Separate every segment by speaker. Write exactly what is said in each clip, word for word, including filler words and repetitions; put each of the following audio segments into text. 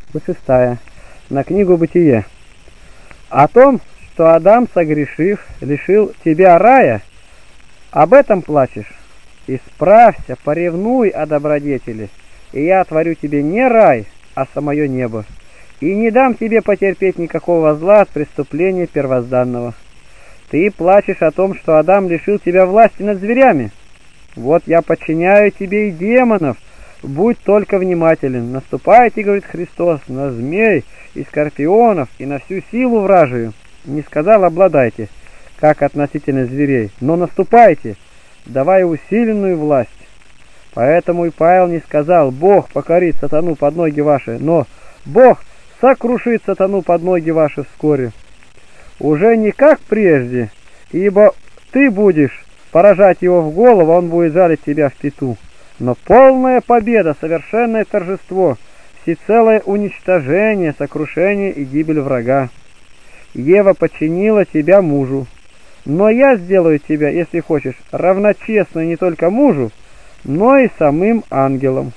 Speaker 1: шестая. На книгу «Бытие». О том, что Адам, согрешив, лишил тебя рая, об этом плачешь? Исправься, поревнуй о добродетели, и я отворю тебе не рай, а самое небо, и не дам тебе потерпеть никакого зла от преступления первозданного. Ты плачешь о том, что Адам лишил тебя власти над зверями. Вот я подчиняю тебе и демонов, будь только внимателен. Наступайте, говорит Христос, на змей и скорпионов и на всю силу вражию. Не сказал обладайте, как относительно зверей, но наступайте, давая усиленную власть. Поэтому и Павел не сказал: Бог покорит сатану под ноги ваши, но Бог сокрушит сатану под ноги ваши вскоре. Уже не как прежде, ибо ты будешь поражать его в голову, он будет жалить тебя в пяту. Но полная победа, совершенное торжество, всецелое уничтожение, сокрушение и гибель врага. Ева подчинила тебя мужу, но я сделаю тебя, если хочешь, равночестной не только мужу, но и самым ангелам.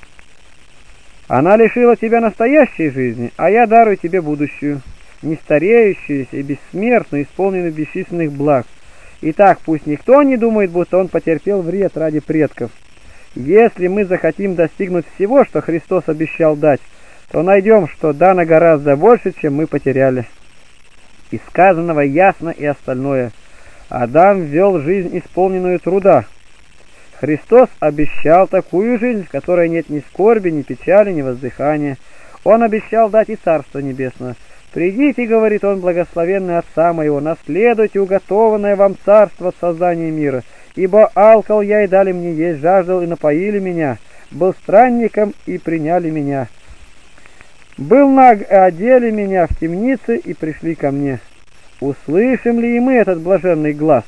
Speaker 1: Она лишила тебя настоящей жизни, а я дарую тебе будущую, не стареющуюся и бессмертную, исполненную бесчисленных благ. Итак, пусть никто не думает, будто он потерпел вред ради предков. Если мы захотим достигнуть всего, что Христос обещал дать, то найдем, что дано гораздо больше, чем мы потеряли. Из сказанного ясно и остальное. Адам вел жизнь, исполненную труда. Христос обещал такую жизнь, в которой нет ни скорби, ни печали, ни воздыхания. Он обещал дать и Царство Небесное. «Придите, — говорит он, — благословенный Отца моего, наследуйте уготованное вам царство от создания мира. Ибо алкал я, и дали мне есть, жаждал, и напоили меня, был странником, и приняли меня. Был наг, и одели меня в темнице, и пришли ко мне». Услышим ли и мы этот блаженный глас?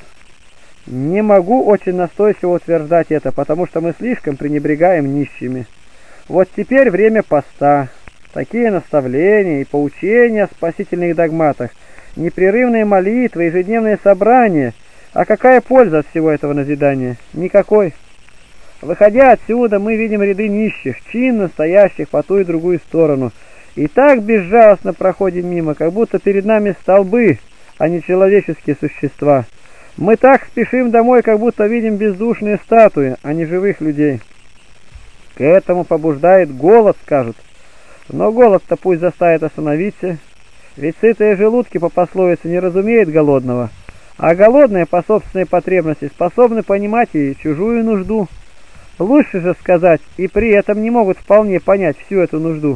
Speaker 1: Не могу очень настойчиво утверждать это, потому что мы слишком пренебрегаем нищими. Вот теперь время поста. Такие наставления и поучения о спасительных догматах, непрерывные молитвы, ежедневные собрания. А какая польза от всего этого назидания? Никакой. Выходя отсюда, мы видим ряды нищих, чинно стоящих по ту и другую сторону, и так безжалостно проходим мимо, как будто перед нами столбы, а не человеческие существа. Мы так спешим домой, как будто видим бездушные статуи, а не живых людей. К этому побуждает голод, скажут. Но голод-то пусть заставит остановиться, ведь сытые желудки по пословице не разумеют голодного, а голодные по собственной потребности способны понимать и чужую нужду. Лучше же сказать, и при этом не могут вполне понять всю эту нужду.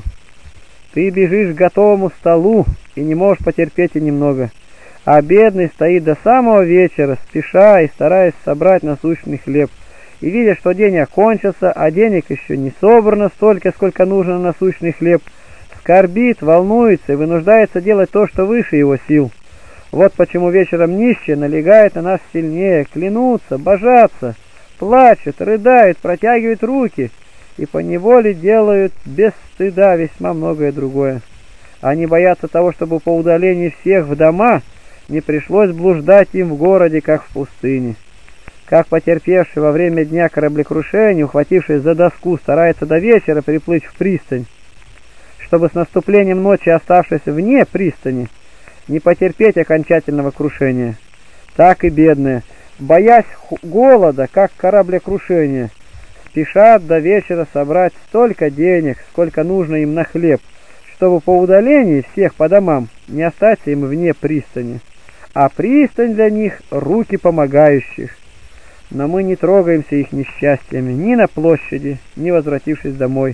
Speaker 1: Ты бежишь к готовому столу и не можешь потерпеть и немного, а бедный стоит до самого вечера, спеша и стараясь собрать насущный хлеб, и видя, что день окончился, а денег еще не собрано столько, сколько нужно на насущный хлеб, скорбит, волнуется и вынуждается делать то, что выше его сил. Вот почему вечером нищие налегают на нас сильнее, клянутся, божатся, плачут, рыдают, протягивают руки и поневоле делают без стыда весьма многое другое. Они боятся того, чтобы по удалении всех в дома не пришлось блуждать им в городе, как в пустыне. Как потерпевший во время дня кораблекрушения, ухватившись за доску, старается до вечера приплыть в пристань, чтобы с наступлением ночи, оставшись вне пристани, не потерпеть окончательного крушения. Так и бедные, боясь голода, как кораблекрушения, спешат до вечера собрать столько денег, сколько нужно им на хлеб, чтобы по удалении всех по домам не остаться им вне пристани. А пристань для них — руки помогающих. Но мы не трогаемся их несчастьями ни на площади, ни возвратившись домой.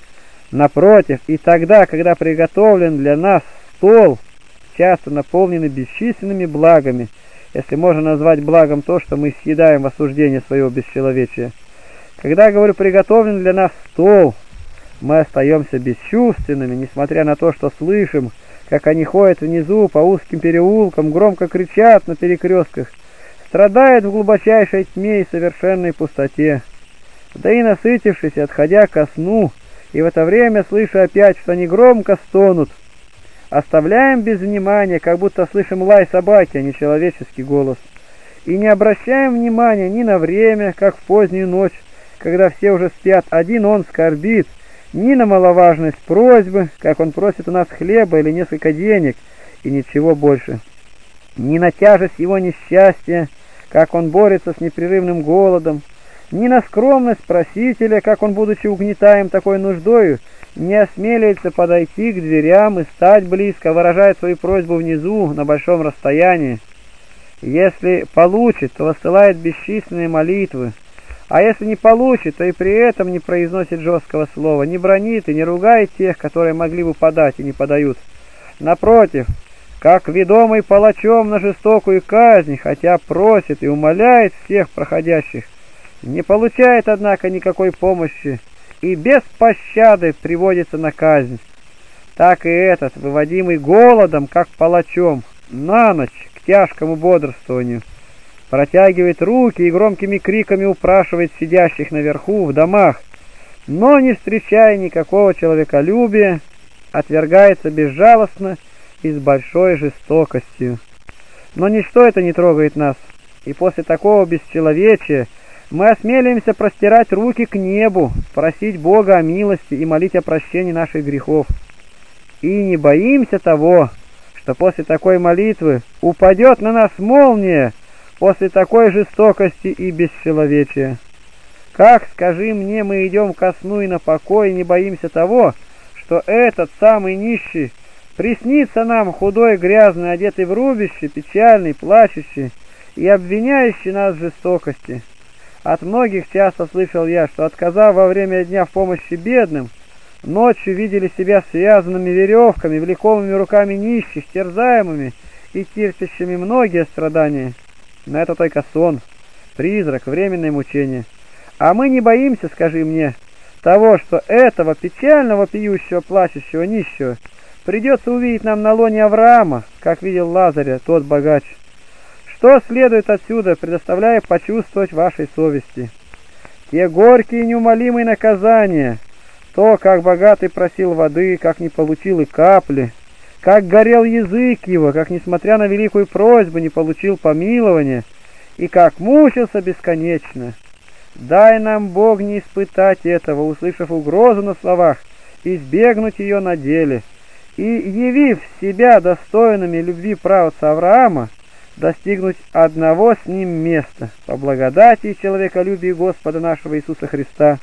Speaker 1: Напротив, и тогда, когда приготовлен для нас стол, часто наполненный бесчисленными благами, если можно назвать благом то, что мы съедаем в осуждение своего бесчеловечия. Когда, говорю, приготовлен для нас стол, мы остаемся бесчувственными, несмотря на то, что слышим, как они ходят внизу по узким переулкам, громко кричат на перекрестках, страдают в глубочайшей тьме и совершенной пустоте. Да и насытившись, отходя ко сну, и в это время слыша опять, что они громко стонут, оставляем без внимания, как будто слышим лай собаки, а не человеческий голос, и не обращаем внимания ни на время, как в позднюю ночь, когда все уже спят, один он скорбит, ни на маловажность просьбы, как он просит у нас хлеба или несколько денег, и ничего больше, ни на тяжесть его несчастья, как он борется с непрерывным голодом, ни на скромность просителя, как он, будучи угнетаем такой нуждою, не осмеливается подойти к дверям и стать близко, выражая свою просьбу внизу, на большом расстоянии. Если получит, то высылает бесчисленные молитвы, а если не получит, то и при этом не произносит жесткого слова, не бранит и не ругает тех, которые могли бы подать и не подают. Напротив, как ведомый палачом на жестокую казнь, хотя просит и умоляет всех проходящих, не получает, однако, никакой помощи и без пощады приводится на казнь. Так и этот, выводимый голодом, как палачом, на ночь к тяжкому бодрствованию, протягивает руки и громкими криками упрашивает сидящих наверху в домах, но, не встречая никакого человеколюбия, отвергается безжалостно и с большой жестокостью. Но ничто это не трогает нас, и после такого бесчеловечия мы осмелимся простирать руки к небу, просить Бога о милости и молить о прощении наших грехов. И не боимся того, что после такой молитвы упадет на нас молния, после такой жестокости и бесчеловечия. Как, скажи мне, мы идем ко сну и на покой, и не боимся того, что этот самый нищий приснится нам худой, грязный, одетый в рубище, печальный, плачущий и обвиняющий нас в жестокости. От многих часто слышал я, что, отказав во время дня в помощи бедным, ночью видели себя связанными веревками, влекомыми руками нищих, терзаемыми и терпящими многие страдания. Но это только сон, призрак, временное мучение. А мы не боимся, скажи мне, того, что этого печального, пьющего, плачущего, нищего придется увидеть нам на лоне Авраама, как видел Лазаря тот богач. Что следует отсюда, предоставляя почувствовать вашей совести? Те горькие и неумолимые наказания, то, как богатый просил воды, как не получил и капли, как горел язык его, как, несмотря на великую просьбу, не получил помилования, и как мучился бесконечно. Дай нам, Бог, не испытать этого, услышав угрозу на словах, избегнуть ее на деле, и, явив себя достойными любви праотца Авраама, достигнуть одного с ним места, по благодати и человеколюбию Господа нашего Иисуса Христа,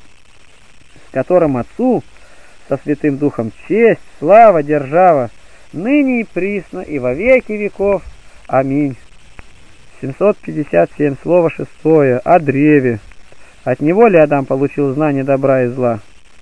Speaker 1: с которым Отцу, со Святым Духом, честь, слава, держава, ныне и присно, и во веки веков. Аминь. семьсот пятьдесят семь, слово шестое, о древе. От него ли Адам получил знание добра и зла?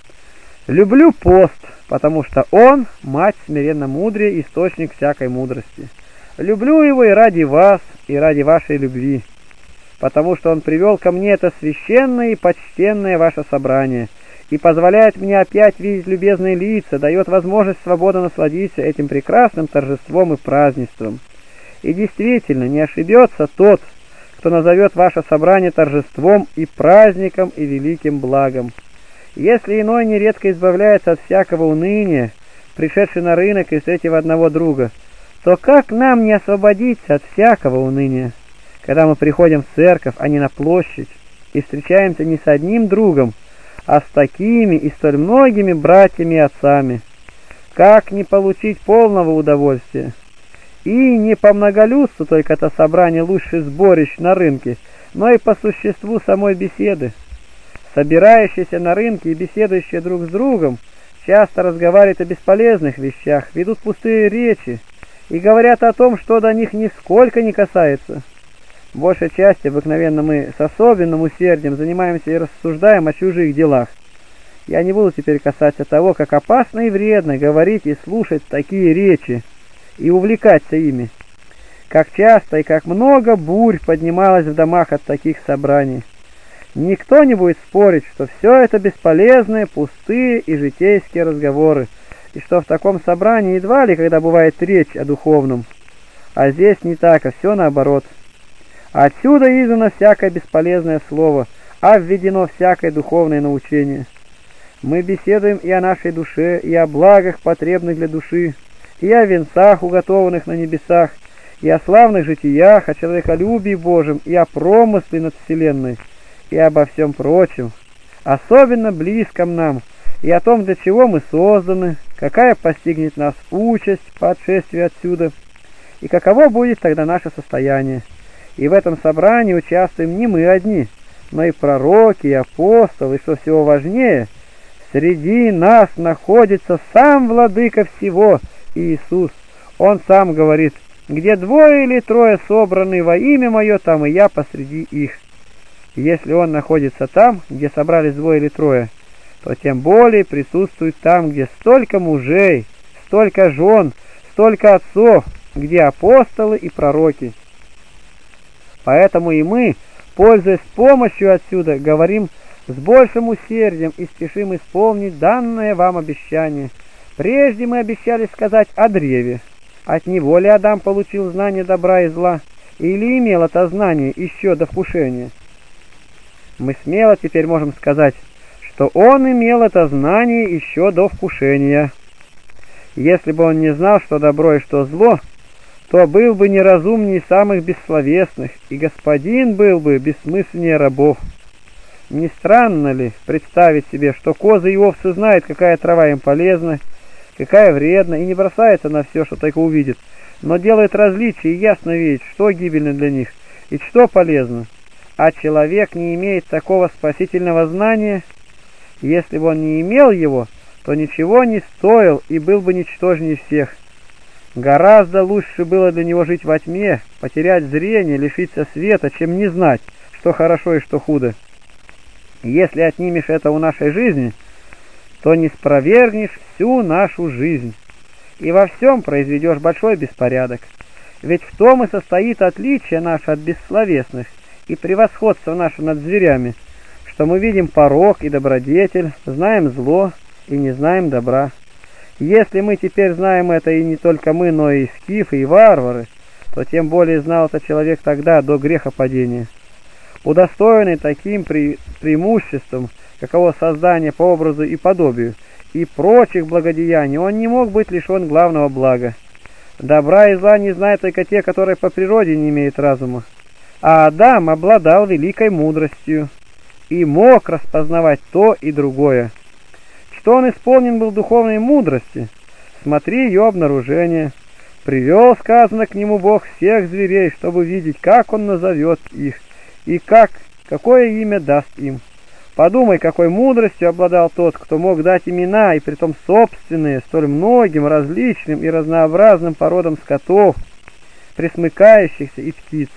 Speaker 1: Люблю пост, потому что он, мать смиренно мудрее, источник всякой мудрости. Люблю его и ради вас, и ради вашей любви, потому что он привел ко мне это священное и почтенное ваше собрание, и позволяет мне опять видеть любезные лица, дает возможность свободно насладиться этим прекрасным торжеством и празднеством. И действительно, не ошибется тот, кто назовет ваше собрание торжеством и праздником и великим благом. Если иной нередко избавляется от всякого уныния, пришедший на рынок и встретив одного друга, то как нам не освободиться от всякого уныния, когда мы приходим в церковь, а не на площадь, и встречаемся не с одним другом, а с такими и столь многими братьями и отцами? Как не получить полного удовольствия? И не по многолюдству только это собрание лучших сборищ на рынке, но и по существу самой беседы. Собирающиеся на рынке и беседующие друг с другом часто разговаривают о бесполезных вещах, ведут пустые речи и говорят о том, что до них нисколько не касается. В большей части обыкновенно мы с особенным усердием занимаемся и рассуждаем о чужих делах. Я не буду теперь касаться того, как опасно и вредно говорить и слушать такие речи и увлекаться ими. Как часто и как много бурь поднималось в домах от таких собраний. Никто не будет спорить, что все это бесполезные, пустые и житейские разговоры, и что в таком собрании едва ли когда бывает речь о духовном. А здесь не так, а все наоборот. Отсюда изгнано всякое бесполезное слово, а введено всякое духовное научение. Мы беседуем и о нашей душе, и о благах, потребных для души, и о венцах, уготованных на небесах, и о славных житиях, о человеколюбии Божьем, и о промысле над вселенной, и обо всем прочем, особенно близком нам, и о том, для чего мы созданы, какая постигнет нас участь по отшествию отсюда, и каково будет тогда наше состояние. И в этом собрании участвуем не мы одни, но и пророки, и апостолы, и, что всего важнее, среди нас находится сам Владыка всего, Иисус. Он сам говорит: где двое или трое собраны во имя Мое, там и я посреди их. Если Он находится там, где собрались двое или трое, то тем более присутствует там, где столько мужей, столько жен, столько отцов, где апостолы и пророки. Поэтому и мы, пользуясь помощью отсюда, говорим с большим усердием и спешим исполнить данное вам обещание. Прежде мы обещали сказать о древе. От него ли Адам получил знание добра и зла, или имел это знание еще до вкушения? Мы смело теперь можем сказать, что он имел это знание еще до вкушения. Если бы он не знал, что добро и что зло, то был бы неразумнее самых бессловесных, и господин был бы бессмысленнее рабов. Не странно ли представить себе, что козы и овцы знают, какая трава им полезна, какая вредна, и не бросается на все, что только увидит, но делает различия и ясно видит, что гибельно для них и что полезно. А человек не имеет такого спасительного знания. Если бы он не имел его, то ничего не стоил и был бы ничтожнее всех. Гораздо лучше было для него жить во тьме, потерять зрение, лишиться света, чем не знать, что хорошо и что худо. Если отнимешь это у нашей жизни, то не спровергнешь всю нашу жизнь, и во всем произведешь большой беспорядок. Ведь в том и состоит отличие наше от бессловесных и превосходство наше над зверями, что мы видим порок и добродетель, знаем зло и не знаем добра. Если мы теперь знаем это, и не только мы, но и скифы, и варвары, то тем более знал это человек тогда, до грехопадения. Удостоенный таким пре преимуществом, каково создание по образу и подобию, и прочих благодеяний, он не мог быть лишен главного блага. Добра и зла не знают только те, которые по природе не имеют разума. А Адам обладал великой мудростью и мог распознавать то и другое. Что он исполнен был духовной мудрости, смотри ее обнаружение. Привел, сказано, к нему Бог всех зверей, чтобы видеть, как он назовет их, и как, какое имя даст им. Подумай, какой мудростью обладал тот, кто мог дать имена, и притом собственные, столь многим, различным и разнообразным породам скотов, пресмыкающихся и птиц.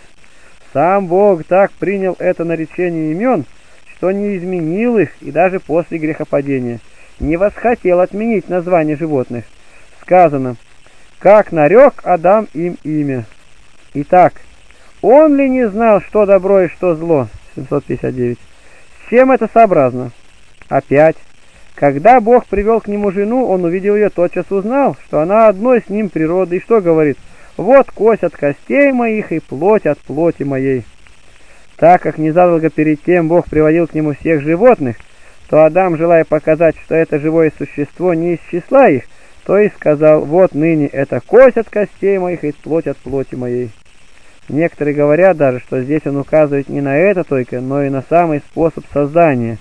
Speaker 1: Сам Бог так принял это наречение имен, что не изменил их и даже после грехопадения не восхотел отменить название животных. Сказано: как нарек Адам им имя. Итак, он ли не знал, что добро и что зло? семьсот пятьдесят девять. С чем это сообразно? Опять, когда Бог привел к нему жену, он увидел ее, тотчас узнал, что она одной с ним природы, и что говорит: вот кость от костей моих и плоть от плоти моей. Так как незадолго перед тем Бог приводил к нему всех животных, то Адам, желая показать, что это живое существо не из числа их, то и сказал: вот ныне это кость от костей моих и плоть от плоти моей. Некоторые говорят даже, что здесь он указывает не на это только, но и на самый способ создания.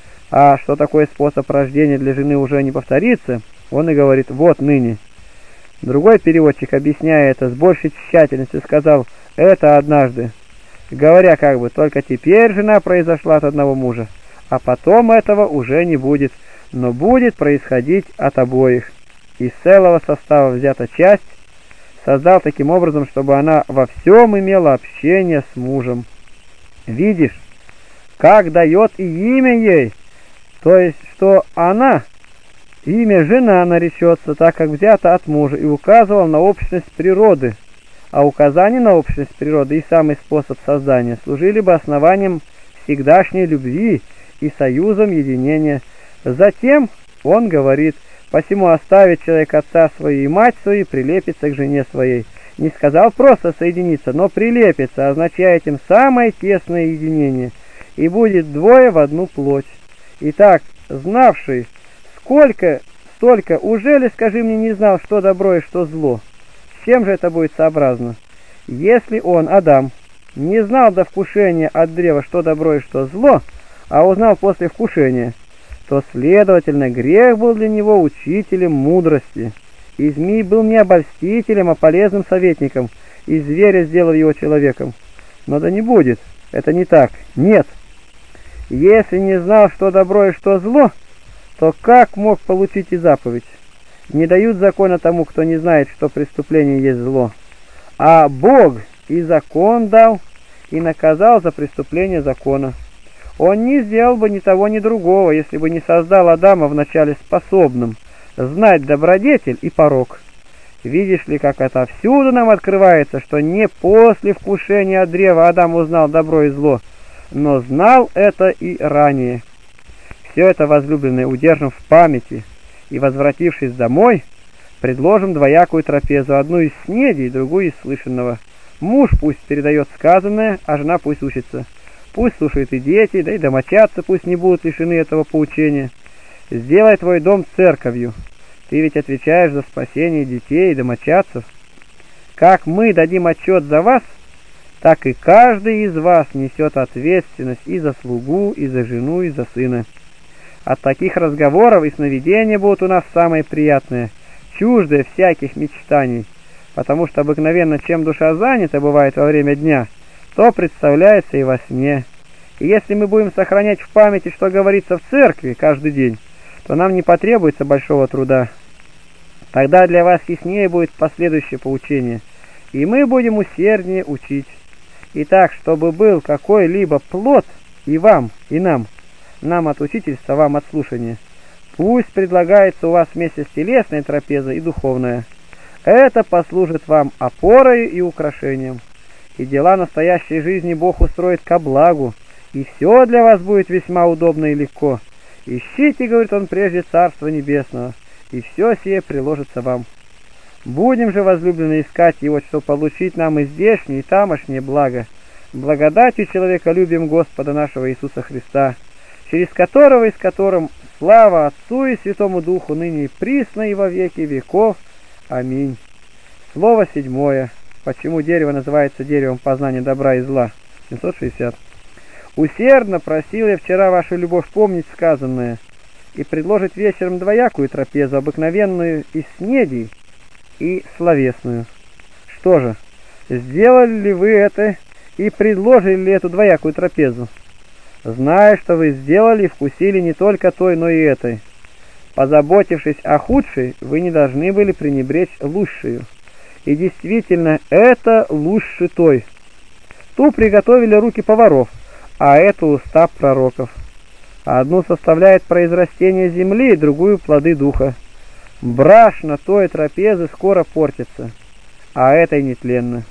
Speaker 1: А что такой способ рождения для жены уже не повторится, он и говорит: вот ныне. Другой переводчик, объясняя это с большей тщательностью, сказал: это однажды, говоря как бы: только теперь жена произошла от одного мужа, а потом этого уже не будет, но будет происходить от обоих. Из целого состава взята часть, создал таким образом, чтобы она во всем имела общение с мужем. Видишь, как дает и имя ей, то есть, что она, имя жена наречется, так как взято от мужа, и указывал на общность природы, а указание на общность природы и самый способ создания служили бы основанием всегдашней любви и союзом единения. Затем он говорит: посему оставит человек отца свою и мать свою, и прилепится к жене своей. Не сказал просто соединиться, но прилепится, означая этим самое тесное единение, и будет двое в одну плоть. Итак, знавший, сколько, столько, уже ли, скажи мне, не знал, что добро и что зло? С чем же это будет сообразно? Если он, Адам, не знал до вкушения от древа, что добро и что зло, а узнал после вкушения, то, следовательно, грех был для него учителем мудрости, и змей был не обольстителем, а полезным советником, и зверя сделал его человеком. Но да не будет, это не так, нет. Если не знал, что добро и что зло, то как мог получить и заповедь? Не дают закона тому, кто не знает, что преступление есть зло. А Бог и закон дал, и наказал за преступление закона. Он не сделал бы ни того, ни другого, если бы не создал Адама вначале способным знать добродетель и порок. Видишь ли, как это всюду нам открывается, что не после вкушения от древа Адам узнал добро и зло, но знал это и ранее. Все это, возлюбленные, удержим в памяти, и, возвратившись домой, предложим двоякую трапезу, одну из снедей, другую из слышанного. Муж пусть передает сказанное, а жена пусть учится. Пусть слушают и дети, да и домочадцы пусть не будут лишены этого поучения. Сделай твой дом церковью. Ты ведь отвечаешь за спасение детей и домочадцев. Как мы дадим отчет за вас, так и каждый из вас несет ответственность и за слугу, и за жену, и за сына. От таких разговоров и сновидения будут у нас самые приятные, чуждые всяких мечтаний, потому что обыкновенно, чем душа занята бывает во время дня, то представляется и во сне. И если мы будем сохранять в памяти, что говорится в церкви каждый день, то нам не потребуется большого труда. Тогда для вас яснее будет последующее поучение, и мы будем усерднее учить. Итак, чтобы был какой-либо плод и вам, и нам, нам от учительства, вам от слушания, пусть предлагается у вас вместе с телесной трапезой и духовная. Это послужит вам опорой и украшением. И дела настоящей жизни Бог устроит ко благу, и все для вас будет весьма удобно и легко. Ищите, говорит он, прежде Царства Небесного, и все сие приложится вам. Будем же, возлюбленные, искать его, чтобы получить нам и здешнее, и тамошнее благо, благодатью человеколюбием Господа нашего Иисуса Христа, через которого и с которым слава Отцу и Святому Духу ныне и присно и во веки веков. Аминь. Слово седьмое. Почему дерево называется деревом познания добра и зла? семьсот шестьдесят. Усердно просил я вчера вашу любовь помнить сказанное и предложить вечером двоякую трапезу, обыкновенную из снедей и словесную. Что же, сделали ли вы это и предложили ли эту двоякую трапезу? Зная, что вы сделали и вкусили не только той, но и этой. Позаботившись о худшей, вы не должны были пренебречь лучшую. И действительно, это лучше той. Ту приготовили руки поваров, а эту уста пророков. Одну составляет произрастение земли, другую плоды духа. Брашно той трапезы скоро портится, а этой нетленно.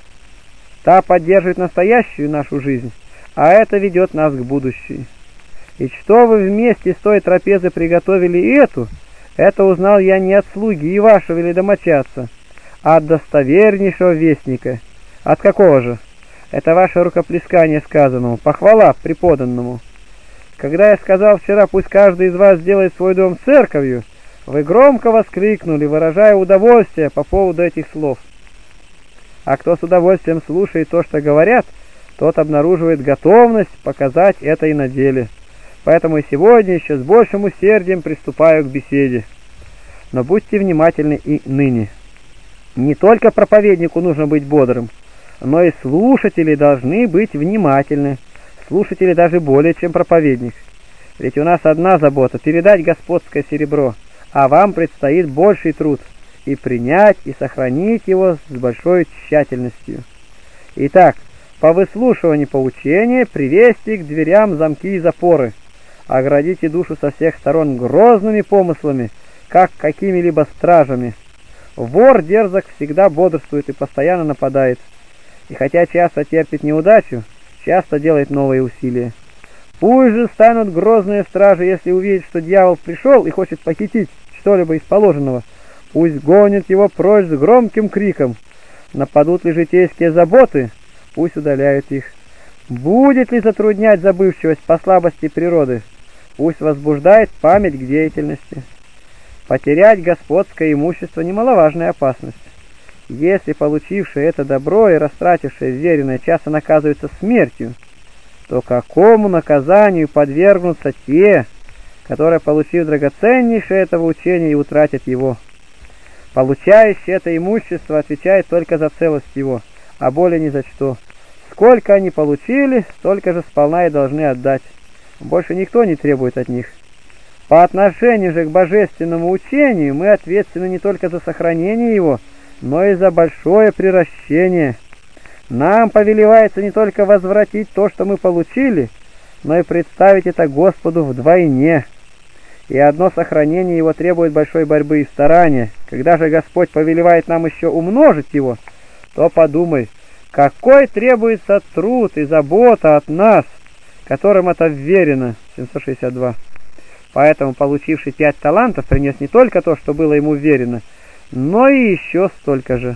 Speaker 1: Та поддерживает настоящую нашу жизнь, а это ведет нас к будущей. И что вы вместе с той трапезой приготовили и эту, это узнал я не от слуги вашего или домочадца, а от достовернейшего вестника. От какого же? Это ваше рукоплескание сказанному, похвала преподанному. Когда я сказал вчера, пусть каждый из вас сделает свой дом церковью, вы громко воскликнули, выражая удовольствие по поводу этих слов. А кто с удовольствием слушает то, что говорят, тот обнаруживает готовность показать это и на деле. Поэтому и сегодня еще с большим усердием приступаю к беседе. Но будьте внимательны и ныне. Не только проповеднику нужно быть бодрым, но и слушатели должны быть внимательны. Слушатели даже более, чем проповедник. Ведь у нас одна забота — передать господское серебро, а вам предстоит больший труд — и принять, и сохранить его с большой тщательностью. Итак, по выслушиванию поучения привесьте к дверям замки и запоры, оградите душу со всех сторон грозными помыслами, как какими-либо стражами. Вор дерзок всегда бодрствует и постоянно нападает, и хотя часто терпит неудачу, часто делает новые усилия. Пусть же станут грозные стражи, если увидят, что дьявол пришел и хочет похитить что-либо из положенного. Пусть гонят его прочь с громким криком. Нападут ли житейские заботы, пусть удаляют их. Будет ли затруднять забывчивость по слабости природы, пусть возбуждает память к деятельности. Потерять господское имущество — немаловажная опасность. Если получившие это добро и растратившие веренное часто наказываются смертью, то какому наказанию подвергнутся те, который, получив драгоценнейшее этого учения, и утратит его. Получающий это имущество отвечает только за целость его, а более ни за что. Сколько они получили, столько же сполна и должны отдать. Больше никто не требует от них. По отношению же к божественному учению мы ответственны не только за сохранение его, но и за большое приращение. Нам повелевается не только возвратить то, что мы получили, но и представить это Господу вдвойне. И одно сохранение его требует большой борьбы и старания. Когда же Господь повелевает нам еще умножить его, то подумай, какой требуется труд и забота от нас, которым это вверено. семьсот шестьдесят два. Поэтому получивший пять талантов принес не только то, что было ему вверено, но и еще столько же.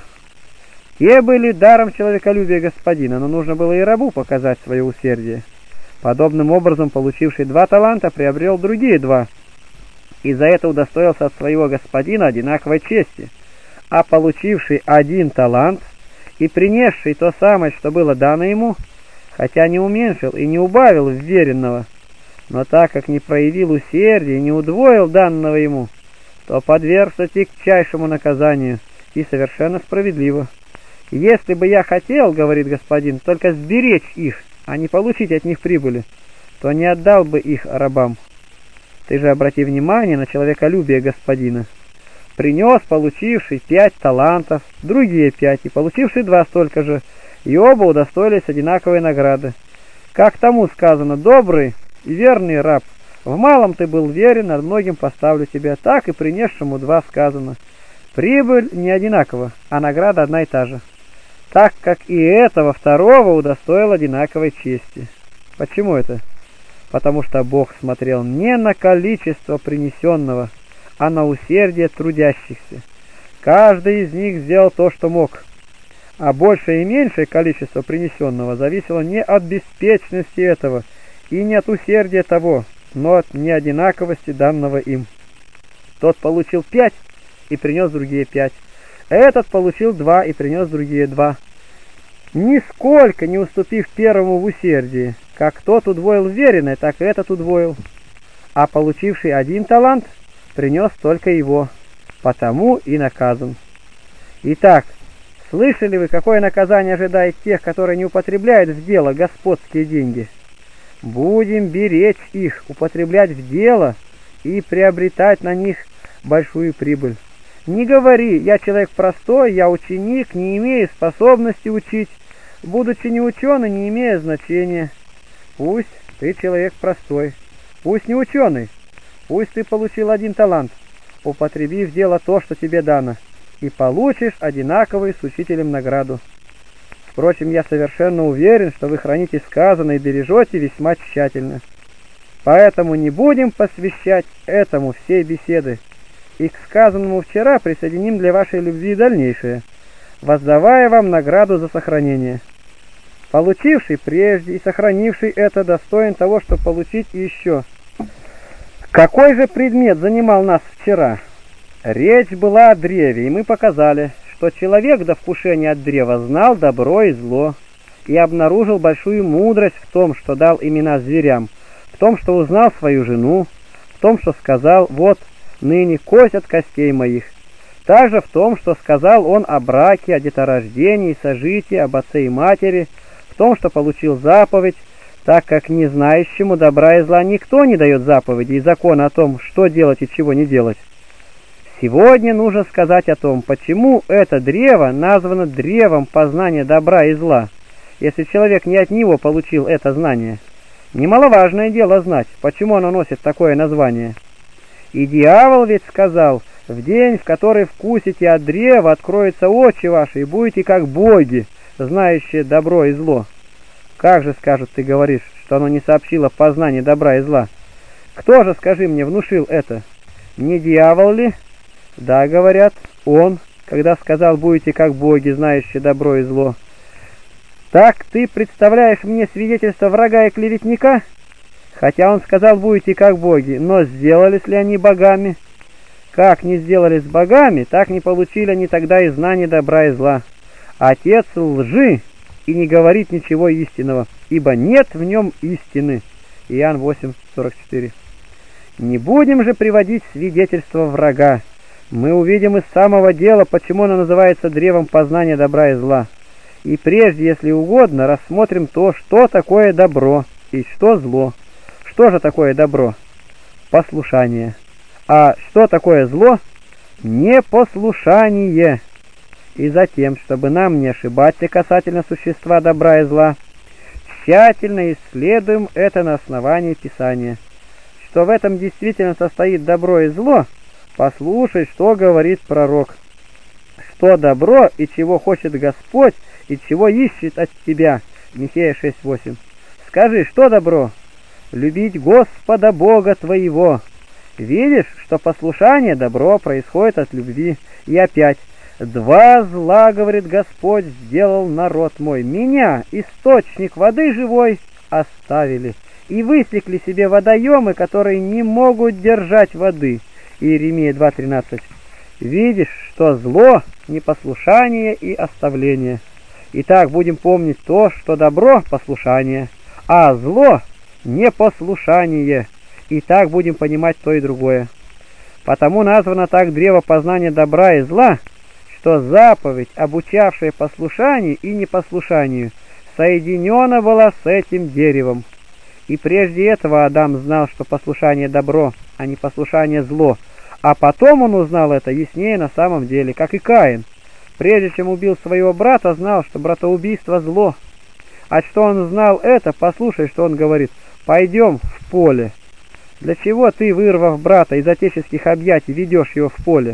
Speaker 1: Те были даром человеколюбия господина, но нужно было и рабу показать свое усердие. Подобным образом, получивший два таланта приобрел другие два, и за это удостоился от своего господина одинаковой чести, а получивший один талант и принесший то самое, что было дано ему, хотя не уменьшил и не убавил вверенного, но так как не проявил усердия и не удвоил данного ему, то подвергся тягчайшему наказанию, и совершенно справедливо. «Если бы я хотел, — говорит господин, — только сберечь их, а не получить от них прибыли, то не отдал бы их рабам. Ты же обрати внимание на человеколюбие господина. Принес получивший пять талантов, другие пять, и получивший два столько же, и оба удостоились одинаковой награды. Как тому сказано: добрый и верный раб, в малом ты был верен, над многим поставлю тебя, так и принесшему два сказано. Прибыль не одинакова, а награда одна и та же, так как и этого второго удостоил одинаковой чести. Почему это? Потому что Бог смотрел не на количество принесенного, а на усердие трудящихся. Каждый из них сделал то, что мог, а большее и меньшее количество принесенного зависело не от беспечности этого и не от усердия того, но от неодинаковости данного им. Тот получил пять и принес другие пять, этот получил два и принес другие два, нисколько не уступив первому в усердии. Как тот удвоил веренное, так и этот удвоил. А получивший один талант принес только его, потому и наказан. Итак, слышали вы, какое наказание ожидает тех, которые не употребляют в дело господские деньги? Будем беречь их, употреблять в дело и приобретать на них большую прибыль. Не говори: я человек простой, я ученик, не имею способности учить, будучи не ученый, не имея значения. Пусть ты человек простой, пусть не ученый, пусть ты получил один талант, употреби в дело то, что тебе дано, и получишь одинаковую с учителем награду. Впрочем, я совершенно уверен, что вы храните сказанное и бережете весьма тщательно. Поэтому не будем посвящать этому всей беседы, и к сказанному вчера присоединим для вашей любви дальнейшее, воздавая вам награду за сохранение. Получивший прежде и сохранивший это достоин того, чтобы получить еще. Какой же предмет занимал нас вчера? Речь была о древе, и мы показали, что человек до вкушения от древа знал добро и зло, и обнаружил большую мудрость в том, что дал имена зверям, в том, что узнал свою жену, в том, что сказал: вот ныне кость от костей моих. Также в том, что сказал он о браке, о деторождении, сожитии, об отце и матери, в том, что получил заповедь, так как не знающему добра и зла никто не дает заповеди и закона о том, что делать и чего не делать. Сегодня нужно сказать о том, почему это древо названо древом познания добра и зла, если человек не от него получил это знание. Немаловажное дело знать, почему оно носит такое название. И дьявол ведь сказал: в день, в который вкусите от древа, откроются очи ваши, и будете как боги, знающие добро и зло. Как же, скажут, ты говоришь, что оно не сообщило познание добра и зла? Кто же, скажи мне, внушил это? Не дьявол ли? Да, говорят, он, когда сказал: будете как боги, знающие добро и зло. Так ты представляешь мне свидетельство врага и клеветника? Хотя он сказал: будете как боги, но сделались ли они богами? Как не сделались богами, так не получили они тогда и знания добра и зла. Отец лжи и не говорит ничего истинного, ибо нет в нем истины. Иоанн восемь сорок четыре. Не будем же приводить свидетельство врага. Мы увидим из самого дела, почему оно называется древом познания добра и зла. И прежде, если угодно, рассмотрим то, что такое добро и что зло. Что же такое добро? Послушание. А что такое зло? Непослушание. И затем, чтобы нам не ошибаться касательно существа добра и зла, тщательно исследуем это на основании Писания. Что в этом действительно состоит добро и зло, послушай, что говорит пророк. Что добро и чего хочет Господь, и чего ищет от тебя. Михея шесть восемь. Скажи, что добро? Любить Господа Бога твоего. Видишь, что послушание, добро происходит от любви. И опять. Два зла, говорит Господь, сделал народ мой. Меня, источник воды живой, оставили. И высекли себе водоемы, которые не могут держать воды. Иеремия два тринадцать. Видишь, что зло, непослушание и оставление. Итак, будем помнить то, что добро – послушание, а зло – непослушание. Итак, будем понимать то и другое. Потому названо так древо познания добра и зла, что заповедь, обучавшая послушанию и непослушанию, соединена была с этим деревом. И прежде этого Адам знал, что послушание добро, а непослушание зло, а потом он узнал это яснее на самом деле, как и Каин. Прежде чем убил своего брата, знал, что братоубийство зло. А что он знал это, послушай, что он говорит: «Пойдем в поле». Для чего ты, вырвав брата из отеческих объятий, ведешь его в поле?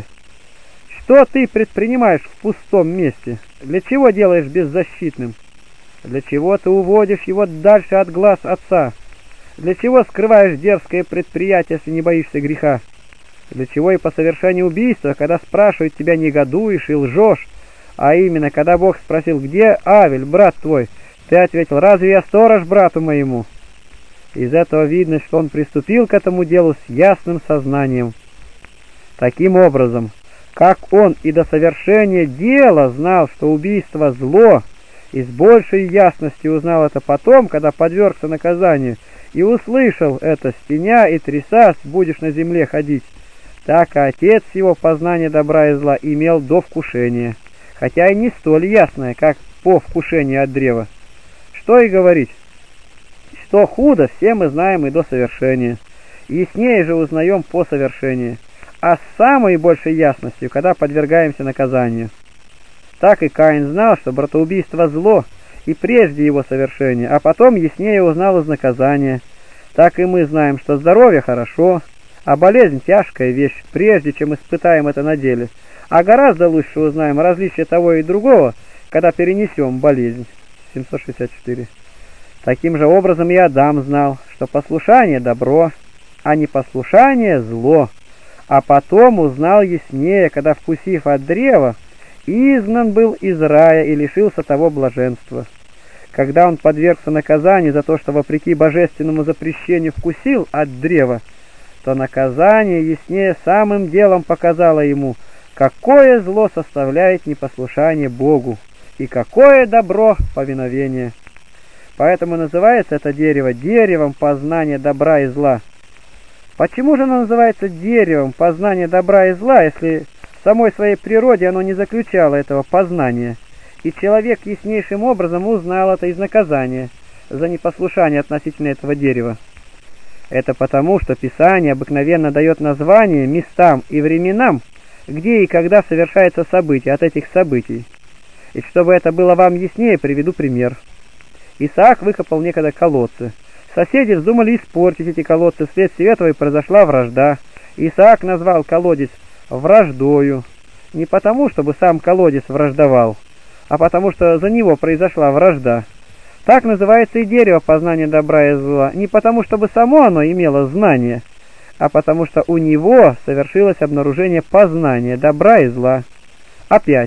Speaker 1: Что ты предпринимаешь в пустом месте? Для чего делаешь беззащитным? Для чего ты уводишь его дальше от глаз отца? Для чего скрываешь дерзкое предприятие, если не боишься греха? Для чего и по совершении убийства, когда спрашивают тебя, негодуешь и лжешь? А именно, когда Бог спросил: «Где Авель, брат твой?» Ты ответил: «Разве я сторож брату моему?» Из этого видно, что он приступил к этому делу с ясным сознанием. Таким образом, как он и до совершения дела знал, что убийство зло, и с большей ясностью узнал это потом, когда подвергся наказанию, и услышал это: «Стеня и трясась, будешь на земле ходить», так и отец его познания добра и зла имел до вкушения, хотя и не столь ясное, как по вкушению от древа. Что и говорить, что худо, все мы знаем и до совершения, яснее же узнаем по совершении, а с самой большей ясностью, когда подвергаемся наказанию. Так и Каин знал, что братоубийство зло, и прежде его совершения, а потом яснее узнал из наказания. Так и мы знаем, что здоровье хорошо, а болезнь тяжкая вещь, прежде чем испытаем это на деле, а гораздо лучше узнаем различие того и другого, когда перенесем болезнь. семьсот шестьдесят четыре. Таким же образом и Адам знал, что послушание – добро, а непослушание – зло, а потом узнал яснее, когда, вкусив от древа, изгнан был из рая и лишился того блаженства. Когда он подвергся наказанию за то, что вопреки божественному запрещению вкусил от древа, то наказание яснее самым делом показало ему, какое зло составляет непослушание Богу и какое добро повиновение. Поэтому называется это дерево деревом познания добра и зла. Почему же оно называется деревом познания добра и зла, если в самой своей природе оно не заключало этого познания, и человек яснейшим образом узнал это из наказания за непослушание относительно этого дерева? Это потому, что Писание обыкновенно дает название местам и временам, где и когда совершается событие от этих событий. И чтобы это было вам яснее, приведу пример. Исаак выкопал некогда колодцы. Соседи вздумали испортить эти колодцы, вследствие этого и произошла вражда. Исаак назвал колодец враждою, не потому, чтобы сам колодец враждовал, а потому, что за него произошла вражда. Так называется и дерево познания добра и зла, не потому, чтобы само оно имело знание, а потому, что у него совершилось обнаружение познания добра и зла. Опять.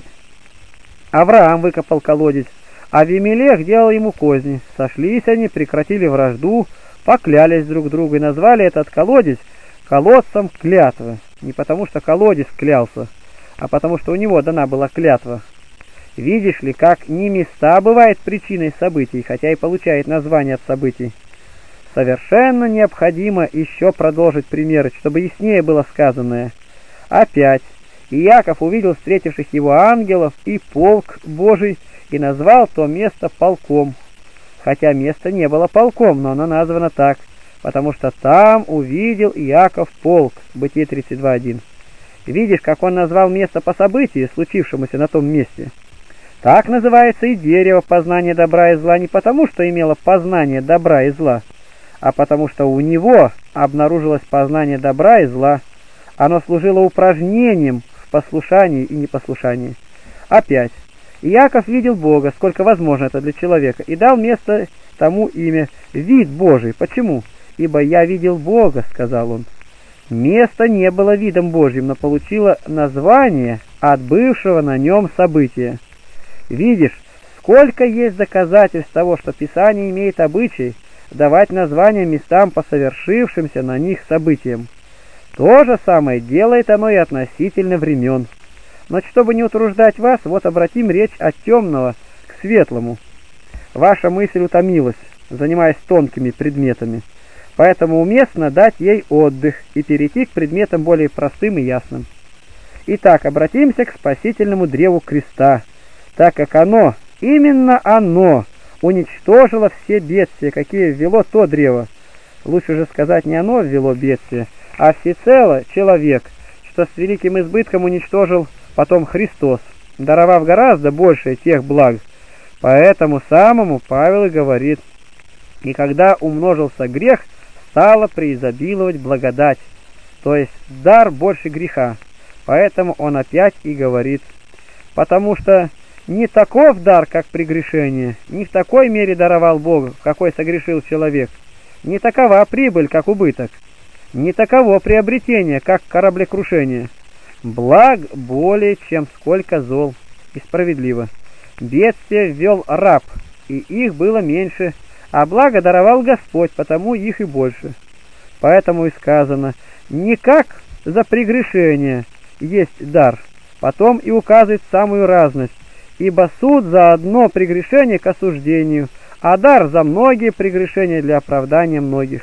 Speaker 1: Авраам выкопал колодец, а Авимелех делал ему козни. Сошлись они, прекратили вражду, поклялись друг другу и назвали этот колодец колодцем клятвы. Не потому, что колодец клялся, а потому, что у него дана была клятва. Видишь ли, как не места бывает причиной событий, хотя и получает название от событий. Совершенно необходимо еще продолжить примеры, чтобы яснее было сказанное. Опять, Иаков увидел встретивших его ангелов и полк Божий, и назвал то место полком. Хотя место не было полком, но оно названо так, потому что там увидел Иаков полк. Бытие тридцать два один. Видишь, как он назвал место по событию, случившемуся на том месте. Так называется и дерево познания добра и зла не потому, что имело познание добра и зла, а потому что у него обнаружилось познание добра и зла. Оно служило упражнением в послушании и непослушании. Опять, Иаков видел Бога, сколько возможно это для человека, и дал место тому имя «Вид Божий». Почему? «Ибо я видел Бога», — сказал он. Место не было видом Божьим, но получило название от бывшего на нем события. Видишь, сколько есть доказательств того, что Писание имеет обычай давать названия местам по совершившимся на них событиям. То же самое делает оно и относительно времен. Но чтобы не утруждать вас, вот обратим речь от темного к светлому. Ваша мысль утомилась, занимаясь тонкими предметами, поэтому уместно дать ей отдых и перейти к предметам более простым и ясным. Итак, обратимся к спасительному древу креста, так как оно, именно оно, уничтожило все бедствия, какие ввело то древо. Лучше же сказать, не оно ввело бедствия, а всецело человек, что с великим избытком уничтожил потом Христос, даровав гораздо больше тех благ. Поэтому самому Павел и говорит: «И когда умножился грех, стало преизобиловать благодать», то есть дар больше греха. Поэтому он опять и говорит: «Потому что не таков дар, как прегрешение, не в такой мере даровал Бог, в какой согрешил человек, не такова прибыль, как убыток, не таково приобретение, как кораблекрушение. Благ более, чем сколько зол, и справедливо. Бедствие ввел раб, и их было меньше, а благо даровал Господь, потому их и больше. Поэтому и сказано: не как за прегрешение есть дар». Потом и указывает самую разность: «Ибо суд за одно прегрешение к осуждению, а дар за многие прегрешения для оправдания многих».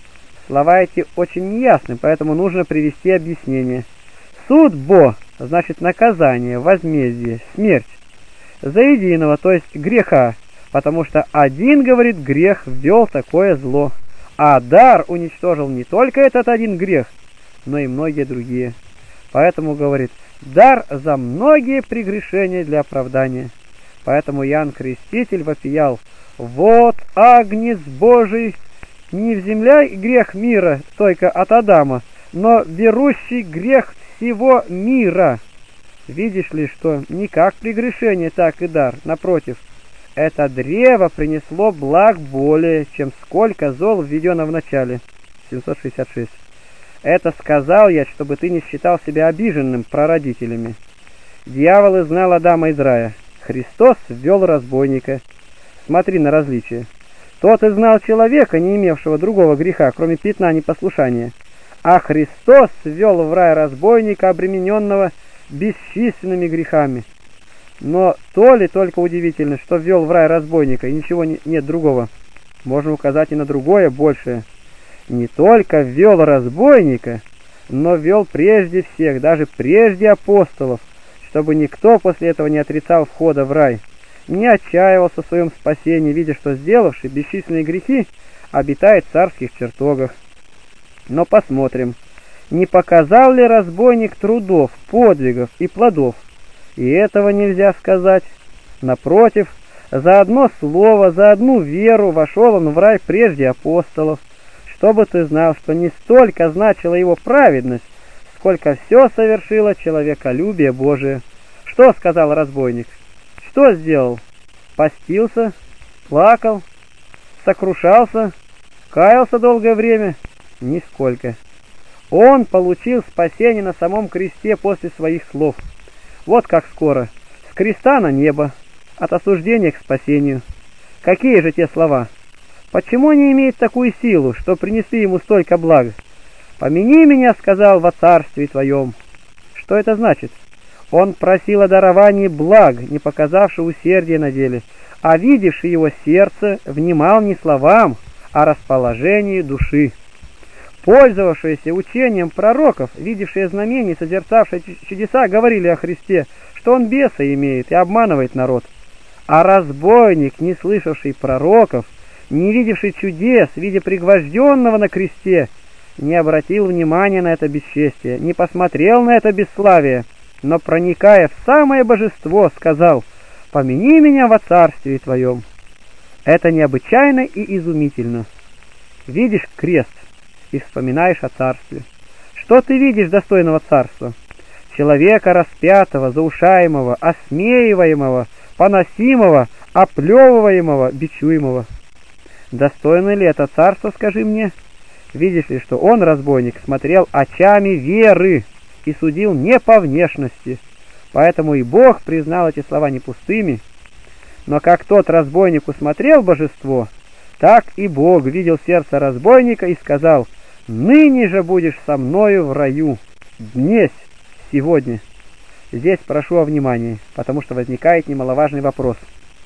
Speaker 1: Слова эти очень неясны, поэтому нужно привести объяснение. Суд Бо значит наказание, возмездие, смерть за единого, то есть греха, потому что один, говорит, грех ввел такое зло, а дар уничтожил не только этот один грех, но и многие другие. Поэтому, говорит, дар за многие прегрешения для оправдания. Поэтому Иоанн Креститель вопиял: «Вот агнец Божий, не вземляй грех мира только от Адама, но берущий грех всего мира». Видишь ли, что не как прегрешение, так и дар. Напротив, это древо принесло благ более, чем сколько зол введено в начале. семьсот шестьдесят шесть. Это сказал я, чтобы ты не считал себя обиженным прародителями. Дьявол изгнал Адама из рая. Христос ввел разбойника. Смотри на различие. Тот изгнал человека, не имевшего другого греха, кроме пятна непослушания. А Христос ввел в рай разбойника, обремененного бесчисленными грехами. Но то ли только удивительно, что ввел в рай разбойника, и ничего не, нет другого. Можно указать и на другое, большее. Не только ввел разбойника, но ввел прежде всех, даже прежде апостолов, чтобы никто после этого не отрицал входа в рай, не отчаивался в своем спасении, видя, что сделавший бесчисленные грехи обитает в царских чертогах. Но посмотрим, не показал ли разбойник трудов, подвигов и плодов? И этого нельзя сказать. Напротив, за одно слово, за одну веру вошел он в рай прежде апостолов, чтобы ты знал, что не столько значила его праведность, сколько все совершило человеколюбие Божие. Что сказал разбойник? Что сделал? Постился, плакал, сокрушался, каялся долгое время? Нисколько. Он получил спасение на самом кресте после своих слов. Вот как скоро. С креста на небо, от осуждения к спасению. Какие же те слова? Почему они имеют такую силу, что принесли ему столько благ? «Помяни меня, — сказал, — во царстве твоем». Что это значит? Он просил о даровании благ, не показавши усердия на деле, а видевший его сердце, внимал не словам, о расположении души. Пользовавшиеся учением пророков, видевшие знамения, созерцавшие чудеса, говорили о Христе, что он беса имеет и обманывает народ. А разбойник, не слышавший пророков, не видевший чудес, видя пригвожденного на кресте, не обратил внимания на это бесчестие, не посмотрел на это бесславие, но, проникая в самое божество, сказал: «Помяни меня во царстве твоем». Это необычайно и изумительно. Видишь крест и вспоминаешь о царстве. Что ты видишь достойного царства? Человека распятого, заушаемого, осмеиваемого, поносимого, оплевываемого, бичуемого. Достойно ли это царство, скажи мне? Видишь ли, что он, разбойник, смотрел очами веры и судил не по внешности. Поэтому и Бог признал эти слова не пустыми. Но как тот разбойник усмотрел божество, так и Бог видел сердце разбойника и сказал: «Ныне же будешь со мною в раю, днесь, сегодня». Здесь прошу о внимании, потому что возникает немаловажный вопрос.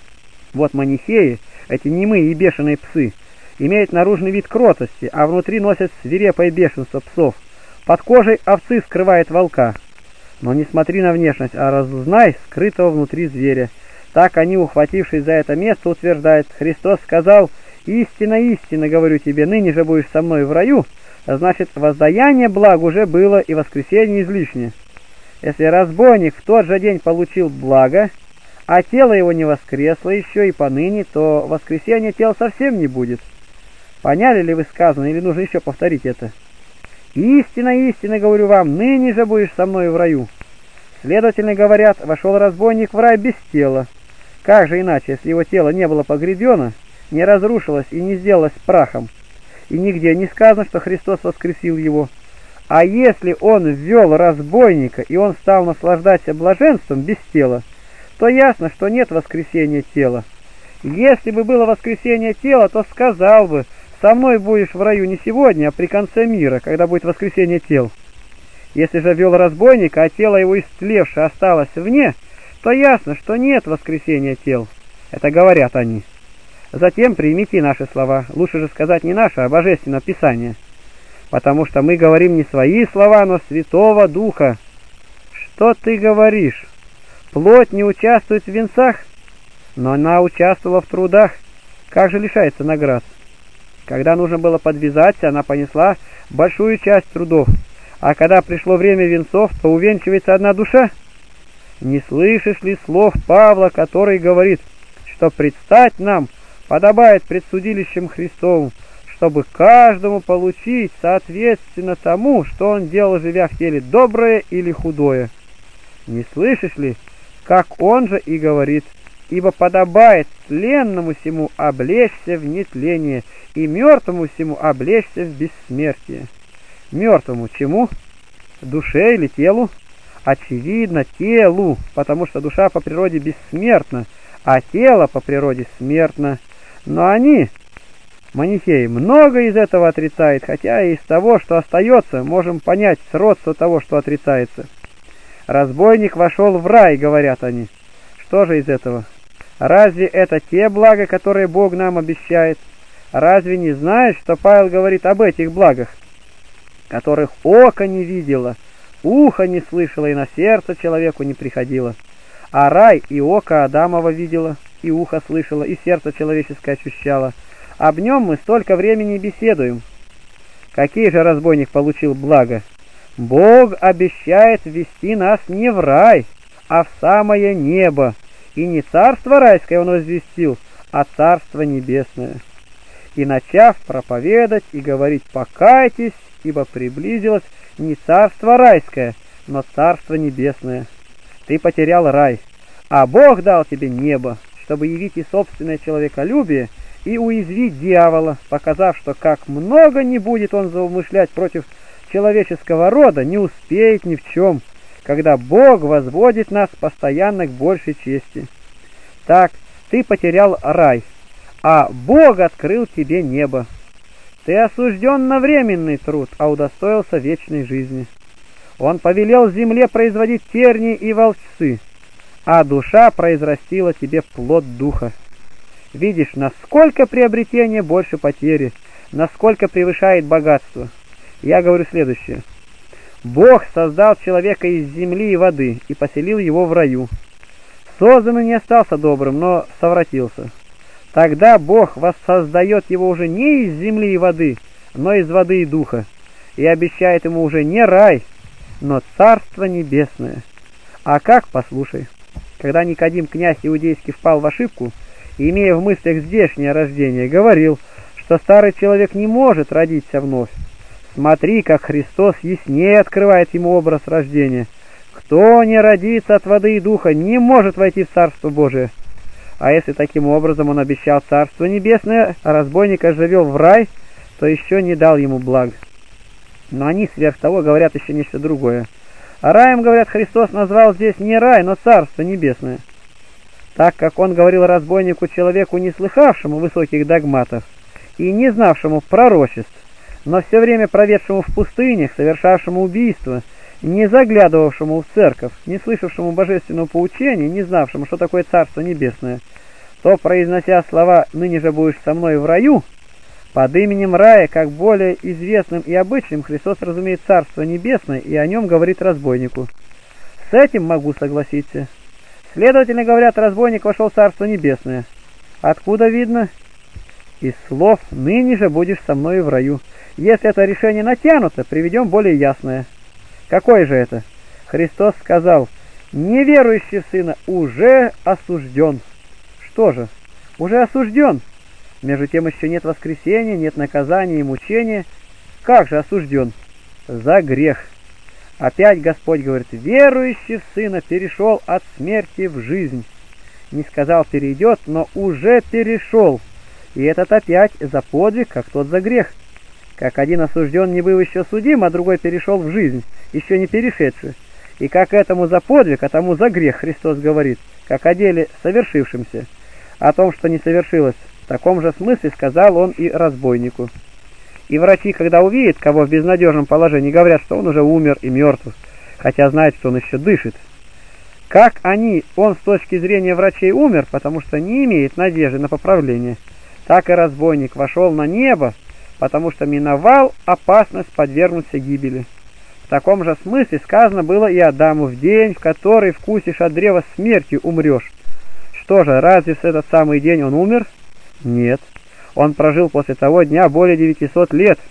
Speaker 1: Вот манихеи, эти немые и бешеные псы, имеют наружный вид кротости, а внутри носят свирепое бешенство псов. Под кожей овцы скрывает волка. Но не смотри на внешность, а разузнай скрытого внутри зверя. Так они, ухватившись за это место, утверждают: Христос сказал: «Истинно, истинно говорю тебе, ныне же будешь со мной в раю», значит, воздаяние благ уже было и воскресение излишне. Если разбойник в тот же день получил благо, а тело его не воскресло еще и поныне, то воскресения тела совсем не будет. Поняли ли вы сказанное, или нужно еще повторить это? «Истинно, истинно говорю вам, ныне же будешь со мной в раю». Следовательно, говорят, вошел разбойник в рай без тела. Как же иначе, если его тело не было погребено, не разрушилось и не сделалось прахом? И нигде не сказано, что Христос воскресил его. А если он ввел разбойника, и он стал наслаждаться блаженством без тела, то ясно, что нет воскресения тела. Если бы было воскресение тела, то сказал бы: «Со мной будешь в раю не сегодня, а при конце мира, когда будет воскресение тел». Если же вел разбойника, а тело его истлевшее осталось вне, то ясно, что нет воскресения тел. Это говорят они. Затем примите наши слова, лучше же сказать не наши, а Божественное Писание, потому что мы говорим не свои слова, но Святого Духа. Что ты говоришь? Плоть не участвует в венцах, но она участвовала в трудах. Как же лишается наград? Когда нужно было подвязаться, она понесла большую часть трудов, а когда пришло время венцов, то увенчивается одна душа. Не слышишь ли слов Павла, который говорит, что предстать нам подобает пред судилищем Христовым, чтобы каждому получить соответственно тому, что он делал, живя в теле, доброе или худое? Не слышишь ли, как он же и говорит: «Ибо подобает тленному сему облечься в нетление, и мертвому сему облечься в бессмертие». Мертвому чему? Душе или телу? Очевидно, телу, потому что душа по природе бессмертна, а тело по природе смертно. Но они, манихеи, много из этого отрицают, хотя и из того, что остается, можем понять сродство того, что отрицается. Разбойник вошел в рай, говорят они. Что же из этого? Разве это те блага, которые Бог нам обещает? Разве не знаешь, что Павел говорит об этих благах, которых око не видело, ухо не слышало и на сердце человеку не приходило? А рай и око Адамова видело, и ухо слышало, и сердце человеческое ощущало. Об нем мы столько времени беседуем. Какие же разбойник получил блага? Бог обещает ввести нас не в рай, а в самое небо, и не царство райское он возвестил, а царство небесное. И начав проповедать и говорить: «Покайтесь, ибо приблизилось не царство райское, но царство небесное». Ты потерял рай, а Бог дал тебе небо, чтобы явить и собственное человеколюбие, и уязвить дьявола, показав, что как много не будет он заумышлять против человеческого рода, не успеет ни в чем, когда Бог возводит нас постоянно к большей чести. Так, ты потерял рай, а Бог открыл тебе небо. Ты осужден на временный труд, а удостоился вечной жизни. Он повелел земле производить тернии и волчцы, а душа произрастила тебе плод духа. видишь, насколько приобретение больше потери, насколько превышает богатство. Я говорю следующее. Бог создал человека из земли и воды и поселил его в раю. Созданный не остался добрым, но совратился. Тогда Бог воссоздает его уже не из земли и воды, но из воды и духа, и обещает ему уже не рай, но Царство Небесное. А как, послушай, когда Никодим, князь иудейский, впал в ошибку, и, имея в мыслях здешнее рождение, говорил, что старый человек не может родиться вновь. Смотри, как Христос яснее открывает ему образ рождения. Кто не родится от воды и духа, не может войти в Царство Божие. А если таким образом он обещал Царство Небесное, а разбойника завел в рай, то еще не дал ему благ. Но они сверх того говорят еще нечто другое. А раем, говорят, Христос назвал здесь не рай, но Царство Небесное. Так как он говорил разбойнику, человеку, не слыхавшему высоких догматов и не знавшему пророчеств, но все время проведшему в пустынях, совершавшему убийство, не заглядывавшему в церковь, не слышавшему божественного поучения, не знавшему, что такое Царство Небесное, то, произнося слова «ныне же будешь со мной в раю», под именем рая, как более известным и обычным, Христос разумеет Царство Небесное и о нем говорит разбойнику. С этим могу согласиться. Следовательно, говорят, разбойник вошел в Царство Небесное. Откуда видно? Из слов «ныне же будешь со мной в раю». Если это решение натянуто, приведем более ясное. Какое же это? Христос сказал, неверующий в Сына уже осужден. Что же? Уже осужден. Между тем еще нет воскресения, нет наказания и мучения. Как же осужден? За грех. Опять Господь говорит, верующий в Сына перешел от смерти в жизнь. Не сказал перейдет, но уже перешел. И этот опять за подвиг, как тот за грех. Как один осужден, не был еще судим, а другой перешел в жизнь, еще не перешедший. И как этому за подвиг, а тому за грех, Христос говорит, как о деле совершившемся. О том, что не совершилось, в таком же смысле сказал он и разбойнику. И врачи, когда увидят кого в безнадежном положении, говорят, что он уже умер и мертв, хотя знают, что он еще дышит. Как они, он с точки зрения врачей умер, потому что не имеет надежды на поправление, так и разбойник вошел на небо, потому что миновал опасность подвергнуться гибели. В таком же смысле сказано было и Адаму, в день, в который вкусишь от древа, смертью умрешь. Что же, разве в этот самый день он умер? Нет. Он прожил после того дня более девятисот лет.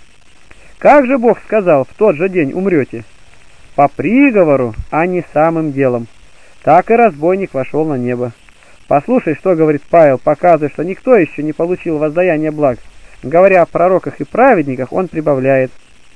Speaker 1: Как же Бог сказал, в тот же день умрете? По приговору, а не самым делом. Так и разбойник вошел на небо. Послушай, что говорит Павел, показывая, что никто еще не получил воздаяние благ. Говоря о пророках и праведниках, он прибавляет: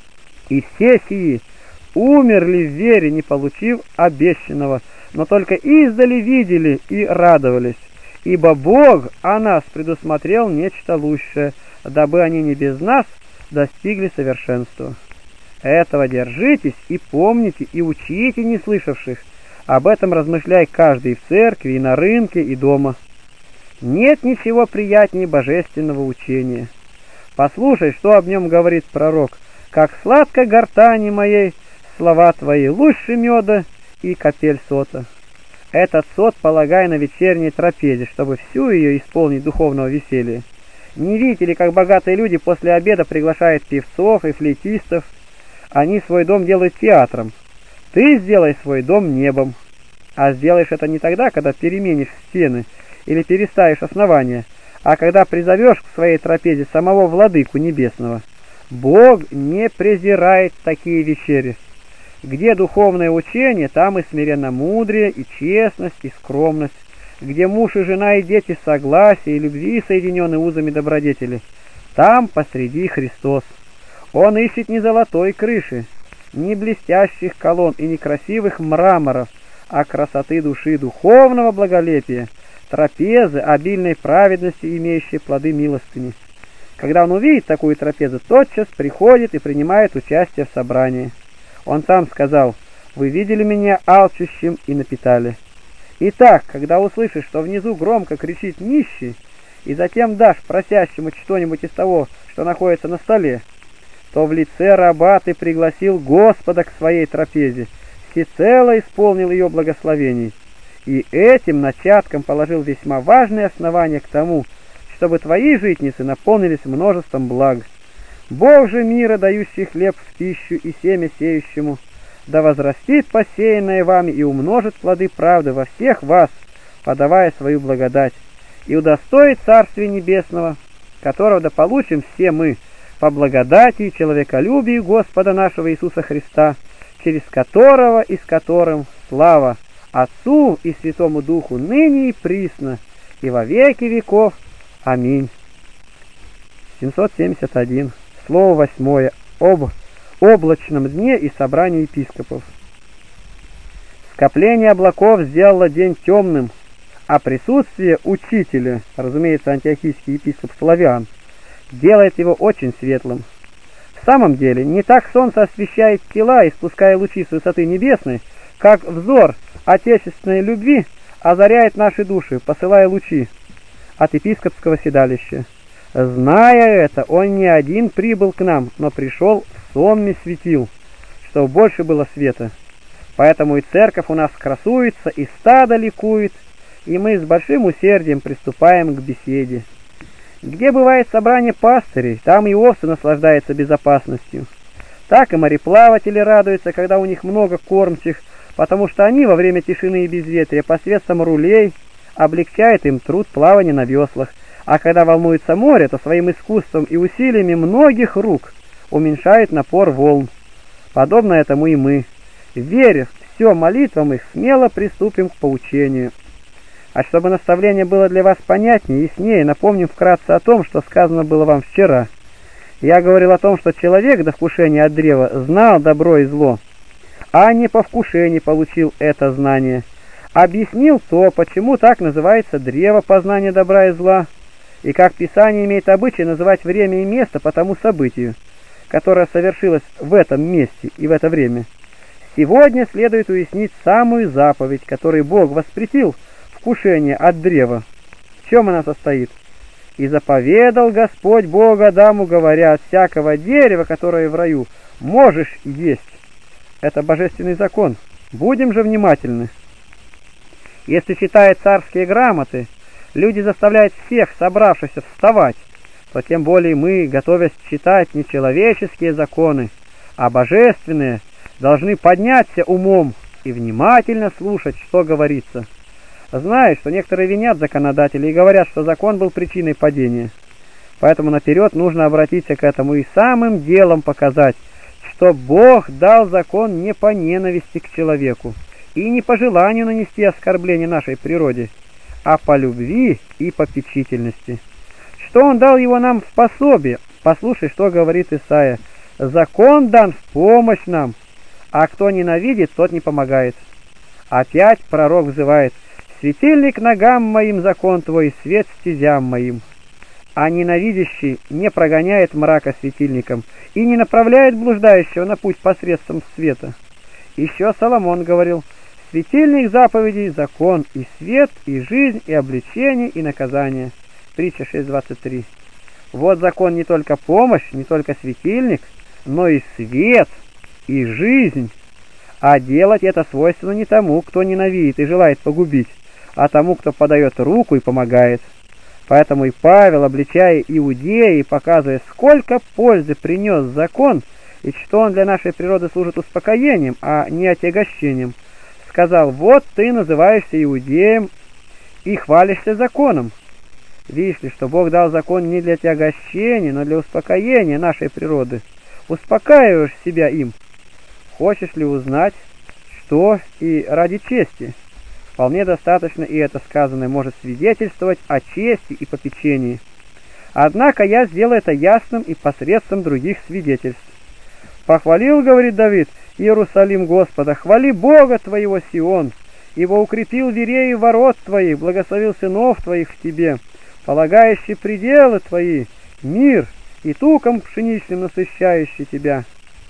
Speaker 1: «И все сии умерли в вере, не получив обещанного, но только издали видели и радовались. Ибо Бог о нас предусмотрел нечто лучшее, дабы они не без нас достигли совершенства. Этого держитесь и помните, и учите неслышавших. Об этом размышляй каждый в церкви, и на рынке, и дома. Нет ничего приятнее божественного учения. Послушай, что об нем говорит пророк. Как сладко гортани моей слова твои, лучше меда и капель сота». Этот сот полагай на вечерней трапезе, чтобы всю ее исполнить духовного веселья. Не видите ли, как богатые люди после обеда приглашают певцов и флейтистов? Они свой дом делают театром. Ты сделай свой дом небом. А сделаешь это не тогда, когда переменишь стены или переставишь основания, а когда призовешь к своей трапезе самого Владыку Небесного. Бог не презирает такие вечери. Где духовное учение, там и смиренномудрие, и честность, и скромность. Где муж и жена, и дети согласия, и любви соединены узами добродетели, там посреди Христос. Он ищет не золотой крыши, не блестящих колонн и не красивых мраморов, а красоты души, духовного благолепия, трапезы, обильной праведности, имеющей плоды милостыни. Когда он увидит такую трапезу, тотчас приходит и принимает участие в собрании. Он сам сказал: «Вы видели меня алчущим и напитали». Итак, когда услышишь, что внизу громко кричит нищий, и затем дашь просящему что-нибудь из того, что находится на столе, то в лице раба ты пригласил Господа к своей трапезе, всецело исполнил ее благословений, и этим начатком положил весьма важное основание к тому, чтобы твои житницы наполнились множеством благ. Бог же мира, дающий хлеб в пищу и семя сеющему, да возрастит посеянное вами и умножит плоды правды во всех вас, подавая свою благодать, и удостоит Царствия Небесного, которого да получим все мы по благодати и человеколюбию Господа нашего Иисуса Христа, через которого и с которым слава Отцу и Святому Духу ныне и присно, и во веки веков. Аминь. семьсот семьдесят один. Слово восьмое. Об облачном дне и собрании епископов. Скопление облаков сделало день темным, а присутствие учителя, разумеется, антиохийский епископ Флавиан, делает его очень светлым. В самом деле, не так солнце освещает тела, испуская лучи с высоты небесной, как взор отечественной любви озаряет наши души, посылая лучи от епископского седалища. Зная это, он не один прибыл к нам, но пришел в сонме светил, чтобы больше было света. Поэтому и церковь у нас красуется, и стадо ликует, и мы с большим усердием приступаем к беседе. Где бывает собрание пастырей, там и овцы наслаждаются безопасностью. Так и мореплаватели радуются, когда у них много кормчих, потому что они во время тишины и безветрия посредством рулей облегчают им труд плавания на веслах, а когда волнуется море, то своим искусством и усилиями многих рук уменьшают напор волн. Подобно этому и мы, веря в все молитвам их, смело приступим к поучению. А чтобы наставление было для вас понятнее и яснее, напомним вкратце о том, что сказано было вам вчера. Я говорил о том, что человек до вкушения от древа знал добро и зло, а не по вкушению получил это знание. Объяснил то, почему так называется древо познания добра и зла, и как Писание имеет обычай называть время и место по тому событию, которое совершилось в этом месте и в это время. Сегодня следует уяснить самую заповедь, которую Бог воспретил вкушение от древа. В чем она состоит? «И заповедал Господь Бог Адаму, говоря, от всякого дерева, которое в раю, можешь есть». Это божественный закон. Будем же внимательны. Если, читая царские грамоты, люди заставляют всех собравшихся вставать, то тем более мы, готовясь читать не человеческие законы, а божественные, должны подняться умом и внимательно слушать, что говорится. Знаю, что некоторые винят законодателей и говорят, что закон был причиной падения. Поэтому наперед нужно обратиться к этому и самым делом показать, что Бог дал закон не по ненависти к человеку и не по желанию нанести оскорбление нашей природе, а по любви и попечительности. Что Он дал его нам в пособие? Послушай, что говорит Исаия. «Закон дан в помощь нам, а кто ненавидит, тот не помогает». Опять пророк взывает: «Светильник ногам моим закон твой, свет стезям моим». А ненавидящий не прогоняет мрака светильником и не направляет блуждающего на путь посредством света. Еще Соломон говорил: «Светильник заповедей, закон, и свет, и жизнь, и обличение, и наказание». Притча шесть двадцать три. Вот закон не только помощь, не только светильник, но и свет, и жизнь. А делать это свойственно не тому, кто ненавидит и желает погубить, а тому, кто подает руку и помогает. Поэтому и Павел, обличая иудеи и показывая, сколько пользы принес закон, и что он для нашей природы служит успокоением, а не отягощением, сказал: «Вот ты называешься иудеем и хвалишься законом». Видишь ли, что Бог дал закон не для отягощения, но для успокоения нашей природы. Успокаиваешь себя им. Хочешь ли узнать, что и ради чести? Вполне достаточно, и это сказанное может свидетельствовать о чести и попечении. Однако я сделаю это ясным и посредством других свидетельств. «Похвалил, — говорит Давид, — Иерусалим Господа, хвали Бога твоего Сион, ибо укрепил верею ворот твоих, благословил сынов твоих в тебе, полагающий пределы твои, мир и туком пшеничным насыщающий тебя».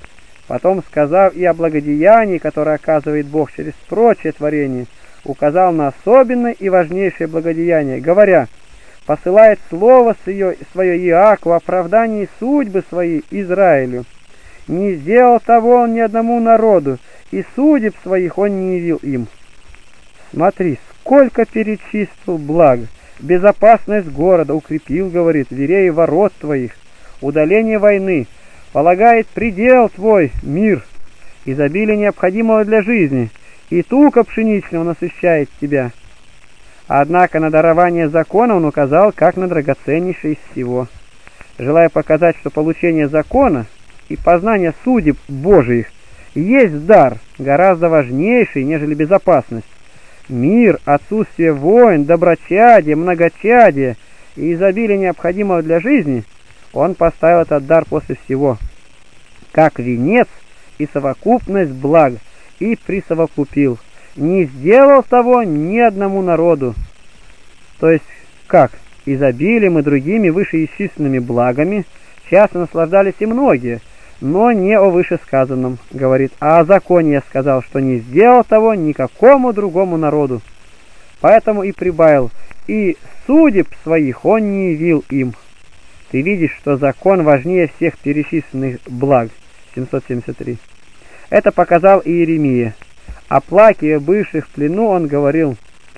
Speaker 1: Потом, сказав и о благодеянии, которое оказывает Бог через прочее творение, указал на особенное и важнейшее благодеяние, говоря: «Посылает слово свое, свое Иакову в оправдании судьбы своей Израилю. Не сделал того он ни одному народу, и судеб своих он не явил им». Смотри, сколько перечислил благ, безопасность города, укрепил, говорит, верей ворот твоих, удаление войны, полагает предел твой, мир, изобилие необходимого для жизни, и тука пшеничного насыщает тебя. Однако на дарование закона он указал как на драгоценнейшее из всего, желая показать, что получение закона и познание судеб Божиих есть дар, гораздо важнейший, нежели безопасность. Мир, отсутствие войн, доброчадие, многочадие и изобилие необходимого для жизни, он поставил этот дар после всего, как венец и совокупность благ, и присовокупил, не сделал того ни одному народу. То есть, как изобилием и другими вышеисчисленными благами часто наслаждались и многие, но не о вышесказанном, говорит, а о законе я сказал, что не сделал того никакому другому народу. Поэтому и прибавил, и судеб своих он не явил им. Ты видишь, что закон важнее всех перечисленных благ. семьсот семьдесят три. Это показал и Иеремия. О плаке, бывших в плену, он говорил: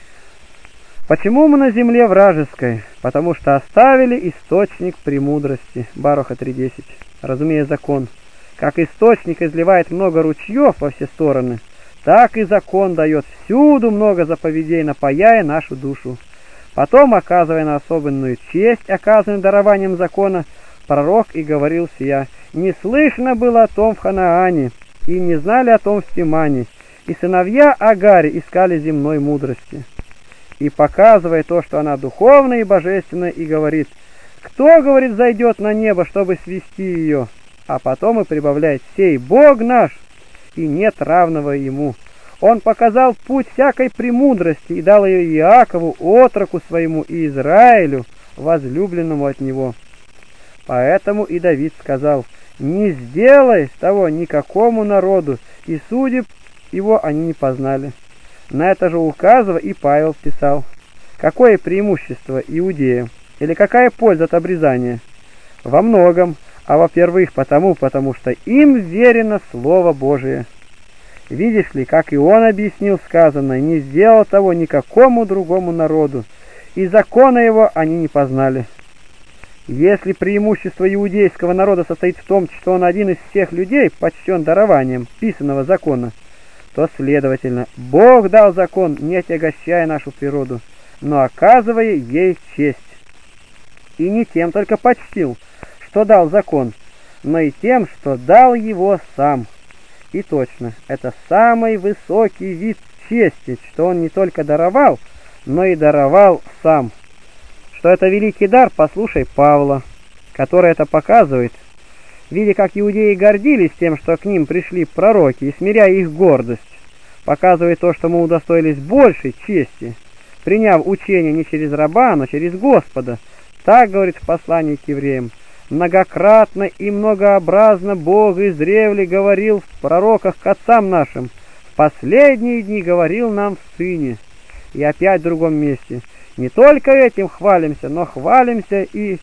Speaker 1: «Почему мы на земле вражеской? Потому что оставили источник премудрости». Баруха три десять. Разумея закон. Как источник изливает много ручьев во все стороны, так и закон дает всюду много заповедей, напояя нашу душу. Потом, оказывая на особенную честь, оказанную дарованием закона, пророк и говорил сия: «Не слышно было о том в Ханаане, и не знали о том в Тимане, и сыновья Агари искали земной мудрости». И показывая то, что она духовная и божественная, и говорит: «Кто, говорит, зайдет на небо, чтобы свести ее?» А потом и прибавляет: «Сей Бог наш, и нет равного ему». Он показал путь всякой премудрости и дал ее Иакову, отроку своему, и Израилю, возлюбленному от него. Поэтому и Давид сказал: «Не сделай того никакому народу, и судеб его они не познали». На это же указывая и Павел писал: «Какое преимущество иудеям? Или какая польза от обрезания? Во многом, а во-первых потому, потому что им верено Слово Божие». Видишь ли, как и он объяснил сказанное: «Не сделал того никакому другому народу, и закона его они не познали». Если преимущество иудейского народа состоит в том, что он один из всех людей почтен дарованием писанного закона, то, следовательно, Бог дал закон, не отягощая нашу природу, но оказывая ей честь. И не тем только почтил, что дал закон, но и тем, что дал его сам. И точно, это самый высокий вид чести, что он не только даровал, но и даровал сам. Что это великий дар, послушай Павла, который это показывает, видя, как иудеи гордились тем, что к ним пришли пророки, и смиряя их гордость, показывает то, что мы удостоились большей чести, приняв учение не через раба, но через Господа. Так говорит в послании к евреям: «Многократно и многообразно Бог издревле говорил в пророках к отцам нашим, в последние дни говорил нам в Сыне». И опять в другом месте: «Не только этим хвалимся, но хвалимся и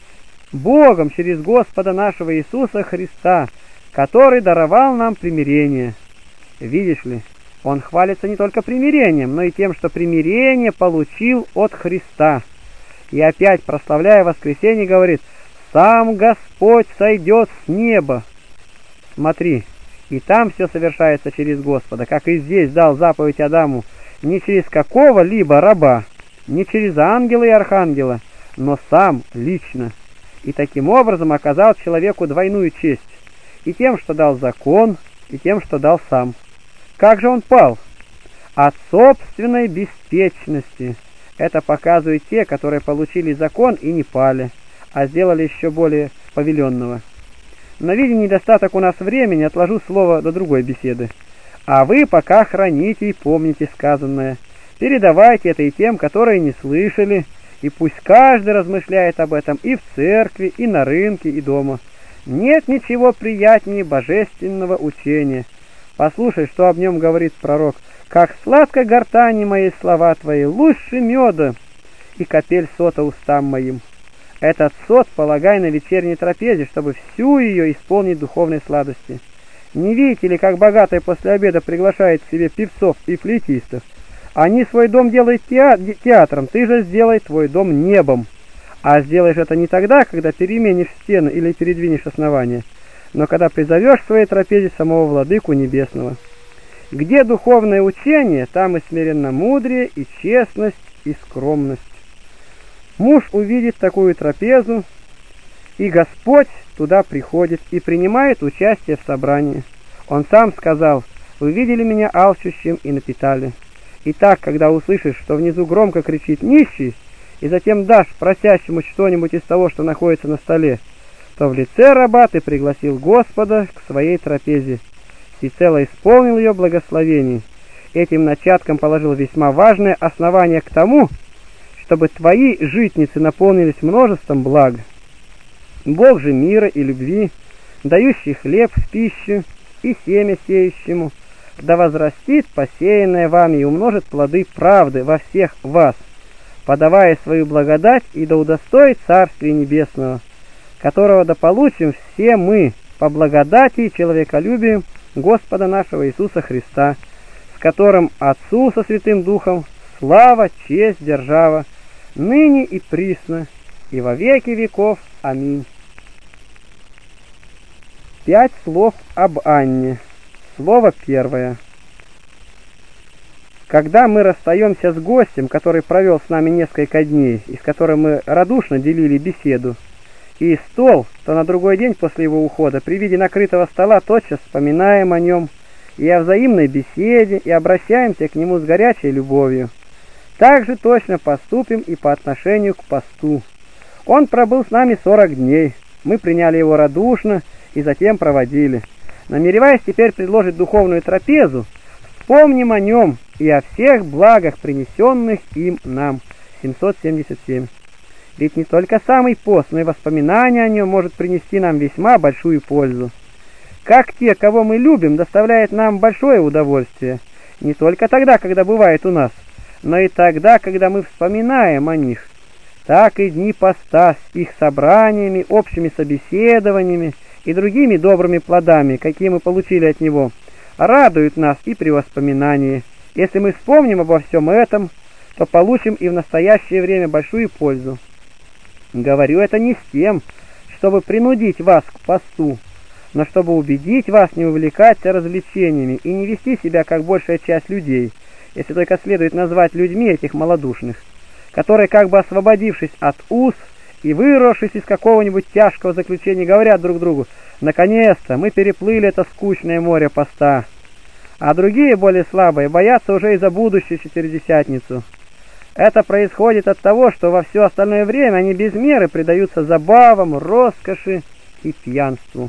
Speaker 1: Богом через Господа нашего Иисуса Христа, который даровал нам примирение». Видишь ли, он хвалится не только примирением, но и тем, что примирение получил от Христа. И опять, прославляя воскресение, говорит: «Сам Господь сойдет с неба». Смотри, и там все совершается через Господа, как и здесь дал заповедь Адаму не через какого-либо раба, не через ангела и архангела, но сам лично. И таким образом оказал человеку двойную честь, и тем, что дал закон, и тем, что дал сам. Как же он пал? От собственной беспечности. Это показывают те, которые получили закон и не пали, а сделали еще более повеленного. Но, видя недостаток у нас времени, отложу слово до другой беседы. А вы пока храните и помните сказанное. Передавайте это и тем, которые не слышали, и пусть каждый размышляет об этом и в церкви, и на рынке, и дома. Нет ничего приятнее божественного учения. Послушай, что об нем говорит пророк: «Как сладко гортани моей слова твои, лучше меда, и капель сота устам моим». Этот сот полагай на вечерней трапезе, чтобы всю ее исполнить духовной сладости. Не видите ли, как богатый после обеда приглашает к себе певцов и флейтистов, Они свой дом делают театром, ты же сделай твой дом небом. А сделаешь это не тогда, когда переменишь стены или передвинешь основание, но когда призовешь в своей трапезе самого Владыку Небесного. Где духовное учение, там и смиренно-мудрие, и честность, и скромность. Муж увидит такую трапезу, и Господь туда приходит и принимает участие в собрании. Он сам сказал: «Вы видели меня алчущим и напитали». Итак, когда услышишь, что внизу громко кричит нищий, и затем дашь просящему что-нибудь из того, что находится на столе, то в лице раба ты пригласил Господа к своей трапезе, всецело исполнил ее благословений. Этим начатком положил весьма важное основание к тому, чтобы твои житницы наполнились множеством благ. Бог же мира и любви, дающий хлеб в пищу и семя сеющему, да возрастит посеянное вами и умножит плоды правды во всех вас, подавая свою благодать, и да удостоит Царствия Небесного, которого да получим все мы по благодати и человеколюбию Господа нашего Иисуса Христа, с которым Отцу со Святым Духом слава, честь, держава, ныне и присно, и во веки веков. Аминь. Пять слов об Анне. Слово первое. Когда мы расстаемся с гостем, который провел с нами несколько дней, и с которым мы радушно делили беседу, и стол, то на другой день после его ухода при виде накрытого стола тотчас вспоминаем о нем и о взаимной беседе, и обращаемся к нему с горячей любовью. Так же точно поступим и по отношению к посту. Он пробыл с нами сорок дней, мы приняли его радушно и затем проводили. Намереваясь теперь предложить духовную трапезу, вспомним о нем и о всех благах, принесенных им нам. семьсот семьдесят семь. Ведь не только самый пост, но и воспоминание о нем может принести нам весьма большую пользу. Как те, кого мы любим, доставляет нам большое удовольствие, не только тогда, когда бывает у нас, но и тогда, когда мы вспоминаем о них. Так и дни поста с их собраниями, общими собеседованиями и другими добрыми плодами, какие мы получили от него, радуют нас и при воспоминании. Если мы вспомним обо всем этом, то получим и в настоящее время большую пользу. Говорю это не с тем, чтобы принудить вас к посту, но чтобы убедить вас не увлекаться развлечениями и не вести себя как большая часть людей, если только следует назвать людьми этих малодушных, которые, как бы освободившись от уз и вырвавшись из какого-нибудь тяжкого заключения, говорят друг другу: «Наконец-то мы переплыли это скучное море поста», а другие, более слабые, боятся уже и за будущую Четыредесятницу. Это происходит от того, что во все остальное время они без меры предаются забавам, роскоши и пьянству.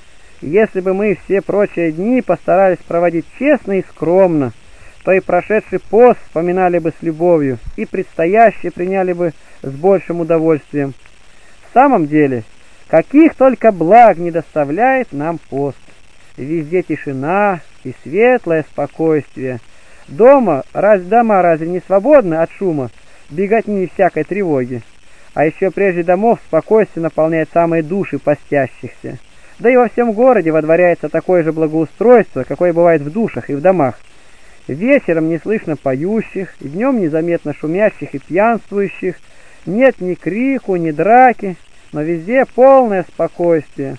Speaker 1: Если бы мы все прочие дни постарались проводить честно и скромно, то и прошедший пост вспоминали бы с любовью, и предстоящий приняли бы с большим удовольствием. В самом деле, каких только благ не доставляет нам пост. Везде тишина и светлое спокойствие. Дома, раз дома разве не свободны от шума, беготни и всякой тревоги? А еще прежде домов спокойствие наполняет самые души постящихся. Да и во всем городе водворяется такое же благоустройство, какое бывает в душах и в домах. Вечером не слышно поющих, днем незаметно шумящих и пьянствующих, нет ни крику, ни драки, но везде полное спокойствие.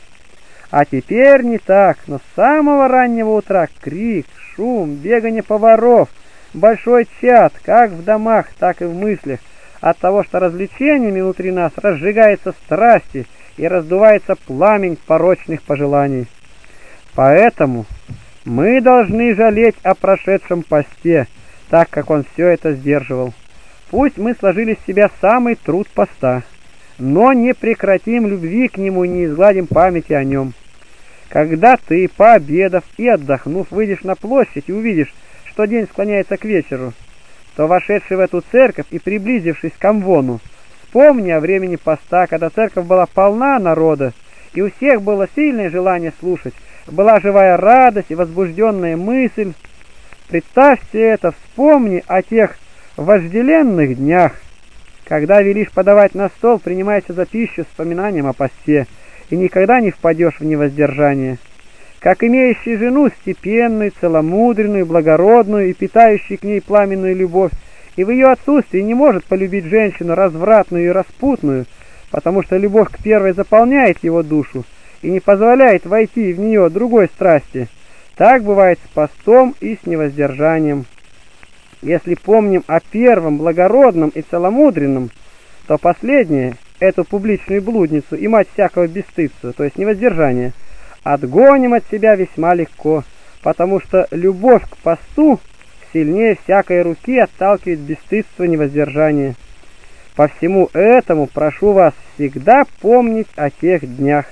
Speaker 1: А теперь не так, но с самого раннего утра крик, шум, бегание поваров, большой чад, как в домах, так и в мыслях, от того, что развлечениями внутри нас разжигается страсти и раздувается пламень порочных пожеланий. Поэтому мы должны жалеть о прошедшем посте, так как он все это сдерживал. Пусть мы сложили с себя самый труд поста, но не прекратим любви к нему и не изгладим памяти о нем. Когда ты, пообедав и отдохнув, выйдешь на площадь и увидишь, что день склоняется к вечеру, то, вошедший в эту церковь и приблизившись к амвону, вспомни о времени поста, когда церковь была полна народа, и у всех было сильное желание слушать, была живая радость и возбужденная мысль. Представь себе это, вспомни о тех вожделенных днях, когда велишь подавать на стол, принимайся за пищу с вспоминанием о посте, и никогда не впадешь в невоздержание. как имеющий жену степенную, целомудренную, благородную и питающий к ней пламенную любовь, и в ее отсутствии не может полюбить женщину развратную и распутную, потому что любовь к первой заполняет его душу и не позволяет войти в нее другой страсти. Так бывает с постом и с невоздержанием. Если помним о первом благородном и целомудренном, то последнее, эту публичную блудницу и мать всякого бесстыдства, то есть невоздержание, отгоним от себя весьма легко, потому что любовь к посту сильнее всякой руки отталкивает бесстыдство невоздержания. По всему этому прошу вас всегда помнить о тех днях,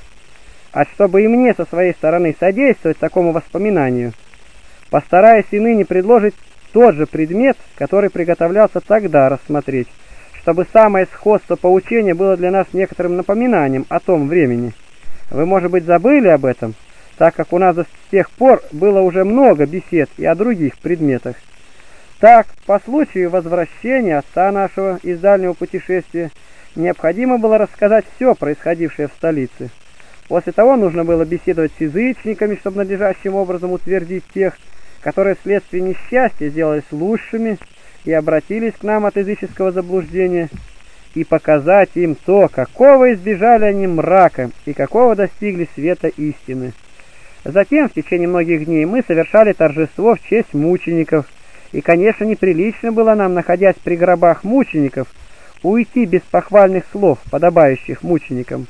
Speaker 1: а чтобы и мне со своей стороны содействовать такому воспоминанию, постараюсь и ныне предложить тот же предмет, который приготовлялся тогда рассмотреть, чтобы самое сходство поучения было для нас некоторым напоминанием о том времени. Вы, может быть, забыли об этом, так как у нас с тех пор было уже много бесед и о других предметах. Так, по случаю возвращения отца нашего из дальнего путешествия, необходимо было рассказать все происходившее в столице. После того нужно было беседовать с язычниками, чтобы надлежащим образом утвердить тех, которые вследствие несчастья сделались лучшими и обратились к нам от языческого заблуждения, и показать им то, какого избежали они мрака и какого достигли света истины. Затем в течение многих дней мы совершали торжество в честь мучеников, и, конечно, неприлично было нам, находясь при гробах мучеников, уйти без похвальных слов, подобающих мученикам.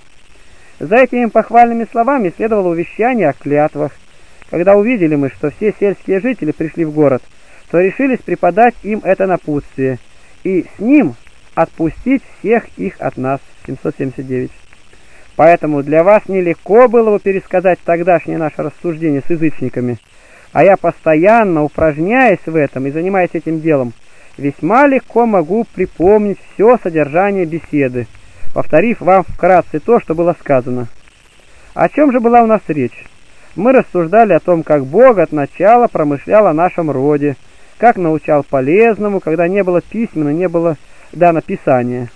Speaker 1: За этими похвальными словами следовало увещание о клятвах. Когда увидели мы, что все сельские жители пришли в город, то решились преподать им это напутствие, и с ним отпустить всех их от нас. семьсот семьдесят девять. Поэтому для вас нелегко было бы пересказать тогдашнее наше рассуждение с язычниками, а я, постоянно упражняясь в этом и занимаясь этим делом, весьма легко могу припомнить все содержание беседы, повторив вам вкратце то, что было сказано. О чем же была у нас речь? Мы рассуждали о том, как Бог от начала промышлял о нашем роде, как научал полезному, когда не было письменно, не было дано Писания.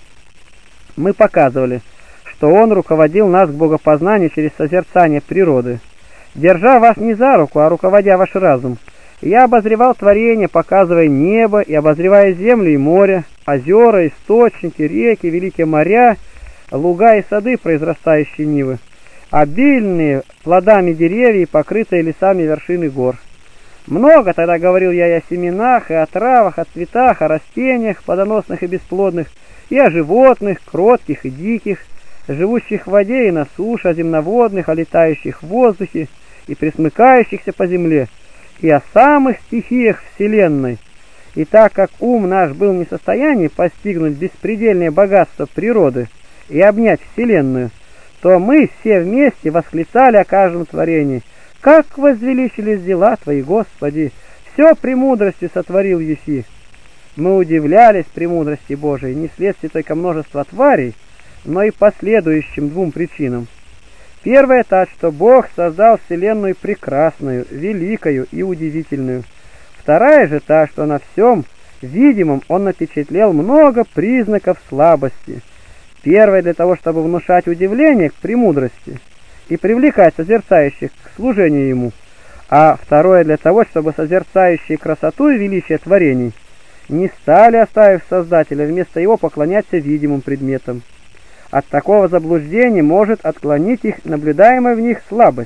Speaker 1: Мы показывали, что Он руководил нас к богопознанию через созерцание природы. Держа вас не за руку, а руководя ваш разум, я обозревал творение, показывая небо и обозревая землю и море, озера, источники, реки, великие моря, луга и сады, произрастающие нивы, обильные плодами деревья и покрытые лесами вершины гор. Много тогда говорил я и о семенах, и о травах, о цветах, о растениях, плодоносных и бесплодных, и о животных, кротких и диких, живущих в воде и на суше, о земноводных, о летающих в воздухе и пресмыкающихся по земле, и о самых стихиях Вселенной. И так как ум наш был не в состоянии постигнуть беспредельное богатство природы и обнять Вселенную, то мы все вместе восклицали о каждом творении: «Как возвеличились дела Твои, Господи! Все премудростью сотворил еси!» Мы удивлялись премудрости Божией не вследствие только множества тварей, но и по следующим двум причинам. Первая та, что Бог создал Вселенную прекрасную, великою и удивительную. Вторая же та, что на всем видимом Он напечатлел много признаков слабости. Первая для того, чтобы внушать удивление к премудрости и привлекать созерцающих к служению Ему, а второе для того, чтобы созерцающие красоту и величие творений не стали, оставив Создателя, вместо Его поклоняться видимым предметам. От такого заблуждения может отклонить их наблюдаемая в них слабость,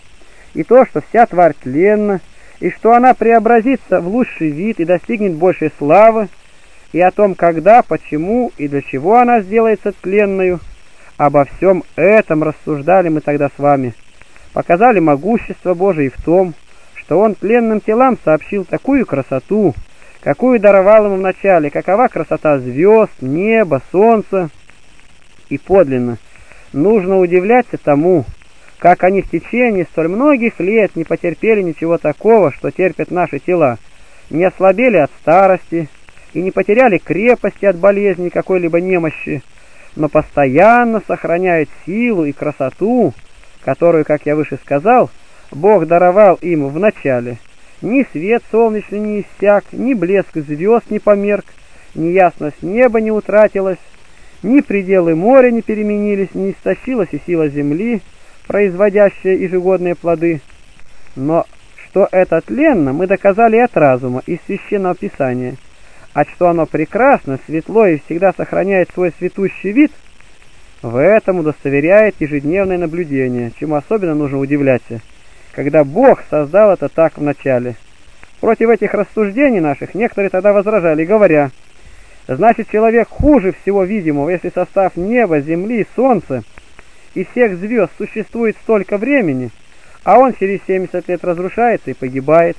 Speaker 1: и то, что вся тварь тленна, и что она преобразится в лучший вид и достигнет большей славы, и о том, когда, почему и для чего она сделается тленною. Обо всем этом рассуждали мы тогда с вами. Показали могущество Божие в том, что Он тленным телам сообщил такую красоту, какую даровал ему вначале, какова красота звезд, неба, солнца. И подлинно нужно удивляться тому, как они в течение столь многих лет не потерпели ничего такого, что терпят наши тела, не ослабели от старости и не потеряли крепости от болезни какой-либо немощи, но постоянно сохраняют силу и красоту, которую, как я выше сказал, Бог даровал им в начале. Ни свет солнечный не иссяк, ни блеск звезд не померк, ни ясность неба не утратилась, ни пределы моря не переменились, не истощилась и сила земли, производящая ежегодные плоды. Но что это тленно, мы доказали от разума, из Священного Писания, а что оно прекрасно, светло и всегда сохраняет свой цветущий вид, в этом удостоверяет ежедневное наблюдение, чему особенно нужно удивляться, когда Бог создал это так вначале. Против этих рассуждений наших некоторые тогда возражали, говоря: значит, человек хуже всего видимого, если состав неба, земли, солнца и всех звезд существует столько времени, а он через семьдесят лет разрушается и погибает.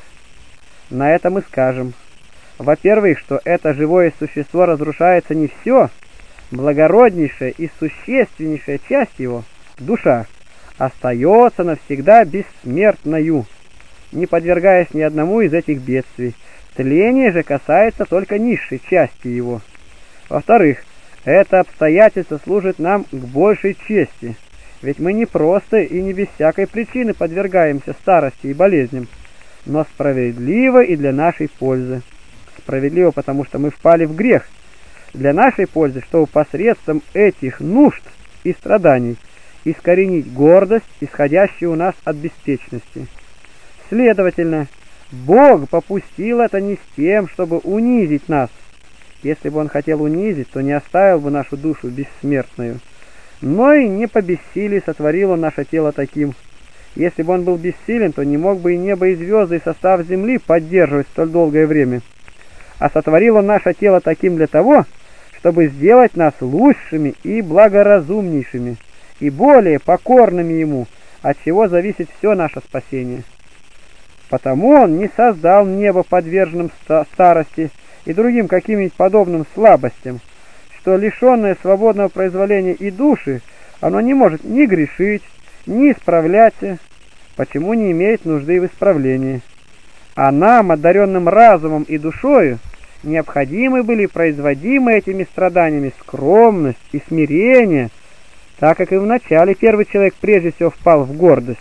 Speaker 1: На это мы скажем: во-первых, что это живое существо разрушается не все, благороднейшая и существеннейшая часть его, душа, остается навсегда бессмертною, не подвергаясь ни одному из этих бедствий. Тление же касается только низшей части его. Во-вторых, это обстоятельство служит нам к большей чести, ведь мы не просто и не без всякой причины подвергаемся старости и болезням, но справедливо и для нашей пользы. Справедливо, потому что мы впали в грех, для нашей пользы, чтобы посредством этих нужд и страданий искоренить гордость, исходящую у нас от беспечности. Следовательно, Бог попустил это не с тем, чтобы унизить нас. Если бы Он хотел унизить, то не оставил бы нашу душу бессмертную. Но и не по бессилию сотворил Он наше тело таким. Если бы Он был бессилен, то не мог бы и небо, и звезды, и состав земли поддерживать столь долгое время. А сотворил Он наше тело таким для того, чтобы сделать нас лучшими и благоразумнейшими, и более покорными Ему, от чего зависит все наше спасение. Потому Он не создал небо подверженным старости и другим каким-нибудь подобным слабостям, что лишенное свободного произволения и души, оно не может ни грешить, ни исправляться, почему не имеет нужды в исправлении. А нам, одаренным разумом и душою, необходимы были производимые этими страданиями скромность и смирение, так как и вначале первый человек прежде всего впал в гордость.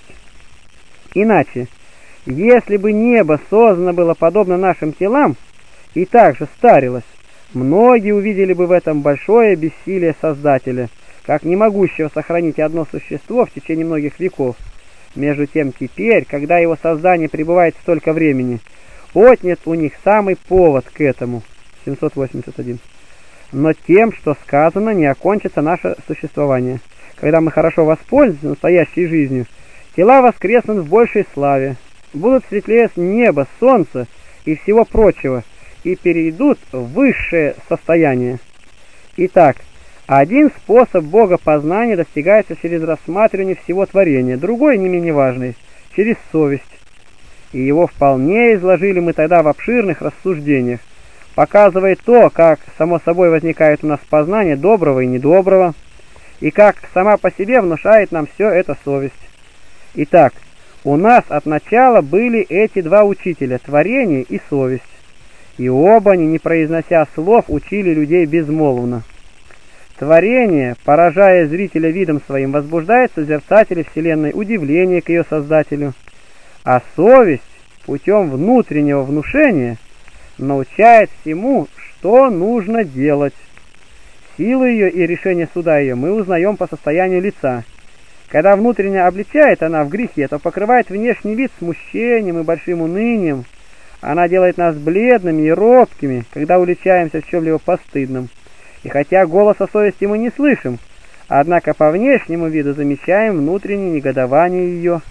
Speaker 1: Иначе, если бы небо создано было подобно нашим телам и также старилось, многие увидели бы в этом большое бессилие Создателя, как не могущего сохранить одно существо в течение многих веков. Между тем теперь, когда его создание пребывает столько времени, отнят у них самый повод к этому. семьсот восемьдесят один. Но тем, что сказано, не окончится наше существование. Когда мы хорошо воспользуемся настоящей жизнью, тела воскреснут в большей славе, будут светлее неба, солнца и всего прочего, и перейдут в высшее состояние. Итак, один способ богопознания достигается через рассматривание всего творения, другой, не менее важный, через совесть. И его вполне изложили мы тогда в обширных рассуждениях, показывая то, как само собой возникает у нас познание доброго и недоброго, и как сама по себе внушает нам все это совесть. Итак, у нас от начала были эти два учителя, творение и совесть, и оба они, не произнося слов, учили людей безмолвно. Творение, поражая зрителя видом своим, возбуждает созерцателя вселенной удивление к ее создателю, а совесть путем внутреннего внушения научает всему, что нужно делать. Силу ее и решение суда ее мы узнаем по состоянию лица. Когда внутренне обличает она в грехе, то покрывает внешний вид смущением и большим унынием. Она делает нас бледными и робкими, когда уличаемся в чем-либо постыдном. И хотя голоса совести мы не слышим, однако по внешнему виду замечаем внутреннее негодование ее.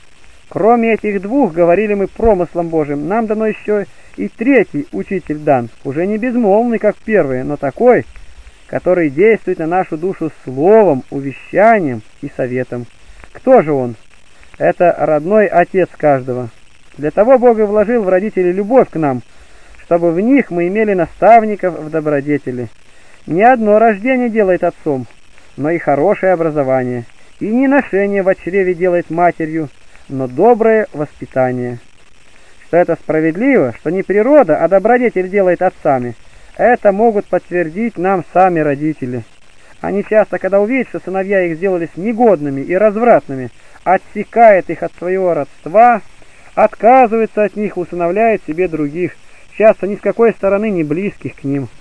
Speaker 1: Кроме этих двух, говорили мы промыслом Божьим, нам дано еще и третий учитель дан, уже не безмолвный, как первый, но такой, который действует на нашу душу словом, увещанием и советом. Кто же он? Это родной отец каждого. Для того Бог и вложил в родителей любовь к нам, чтобы в них мы имели наставников в добродетели. Не одно рождение делает отцом, но и хорошее образование, и не ношение в чреве делает матерью, но доброе воспитание. Что это справедливо, что не природа, а добродетель делает отцами, это могут подтвердить нам сами родители. Они часто, когда увидят, что сыновья их сделались негодными и развратными, отсекают их от своего родства, отказываются от них, усыновляют себе других, часто ни с какой стороны не близких к ним.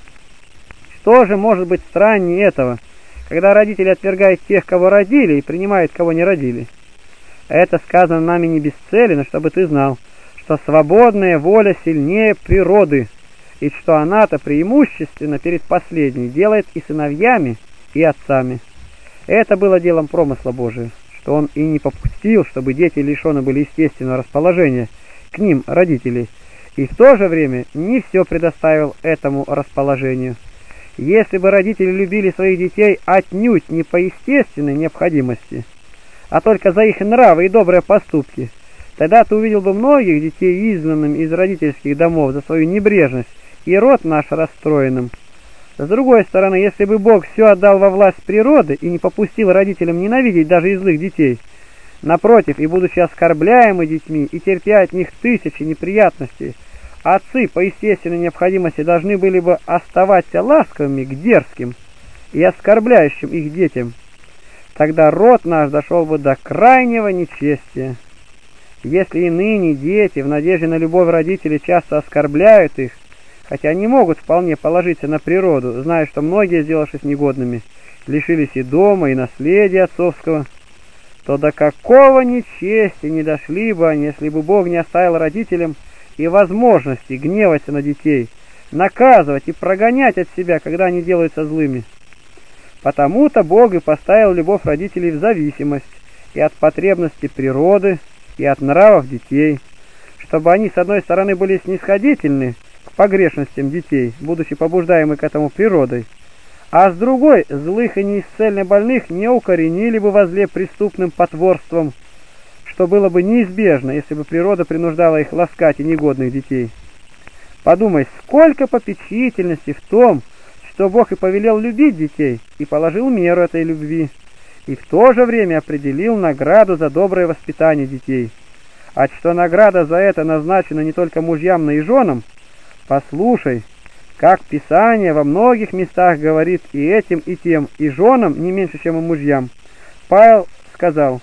Speaker 1: Что же может быть страннее этого, когда родители отвергают тех, кого родили, и принимают, кого не родили? Это сказано нами не бесцельно, чтобы ты знал, что свободная воля сильнее природы, и что она-то преимущественно перед последней делает и сыновьями, и отцами. Это было делом промысла Божия, что он и не попустил, чтобы дети лишены были естественного расположения к ним, родителей, и в то же время не все предоставил этому расположению. Если бы родители любили своих детей отнюдь не по естественной необходимости, а только за их нравы и добрые поступки, тогда ты увидел бы многих детей изгнанным из родительских домов за свою небрежность и род наш расстроенным. С другой стороны, если бы Бог все отдал во власть природы и не попустил родителям ненавидеть даже и злых детей, напротив, и будучи оскорбляемы детьми и терпя от них тысячи неприятностей, отцы по естественной необходимости должны были бы оставаться ласковыми к дерзким и оскорбляющим их детям, тогда род наш дошел бы до крайнего нечестия. Если и ныне дети в надежде на любовь родителей часто оскорбляют их, хотя не могут вполне положиться на природу, зная, что многие, сделавшись негодными, лишились и дома, и наследия отцовского, то до какого нечестия не дошли бы они, если бы Бог не оставил родителям и возможности гневаться на детей, наказывать и прогонять от себя, когда они делаются злыми. Потому-то Бог и поставил любовь родителей в зависимость и от потребностей природы, и от нравов детей, чтобы они, с одной стороны, были снисходительны к погрешностям детей, будучи побуждаемы к этому природой, а с другой, злых и неисцельно больных не укоренили бы во зле преступным потворством, что было бы неизбежно, если бы природа принуждала их ласкать и негодных детей. Подумай, сколько попечительности в том, что Бог и повелел любить детей, и положил меру этой любви, и в то же время определил награду за доброе воспитание детей. А что награда за это назначена не только мужьям, но и женам, послушай, как Писание во многих местах говорит и этим, и тем, и женам не меньше, чем и мужьям. Павел сказал: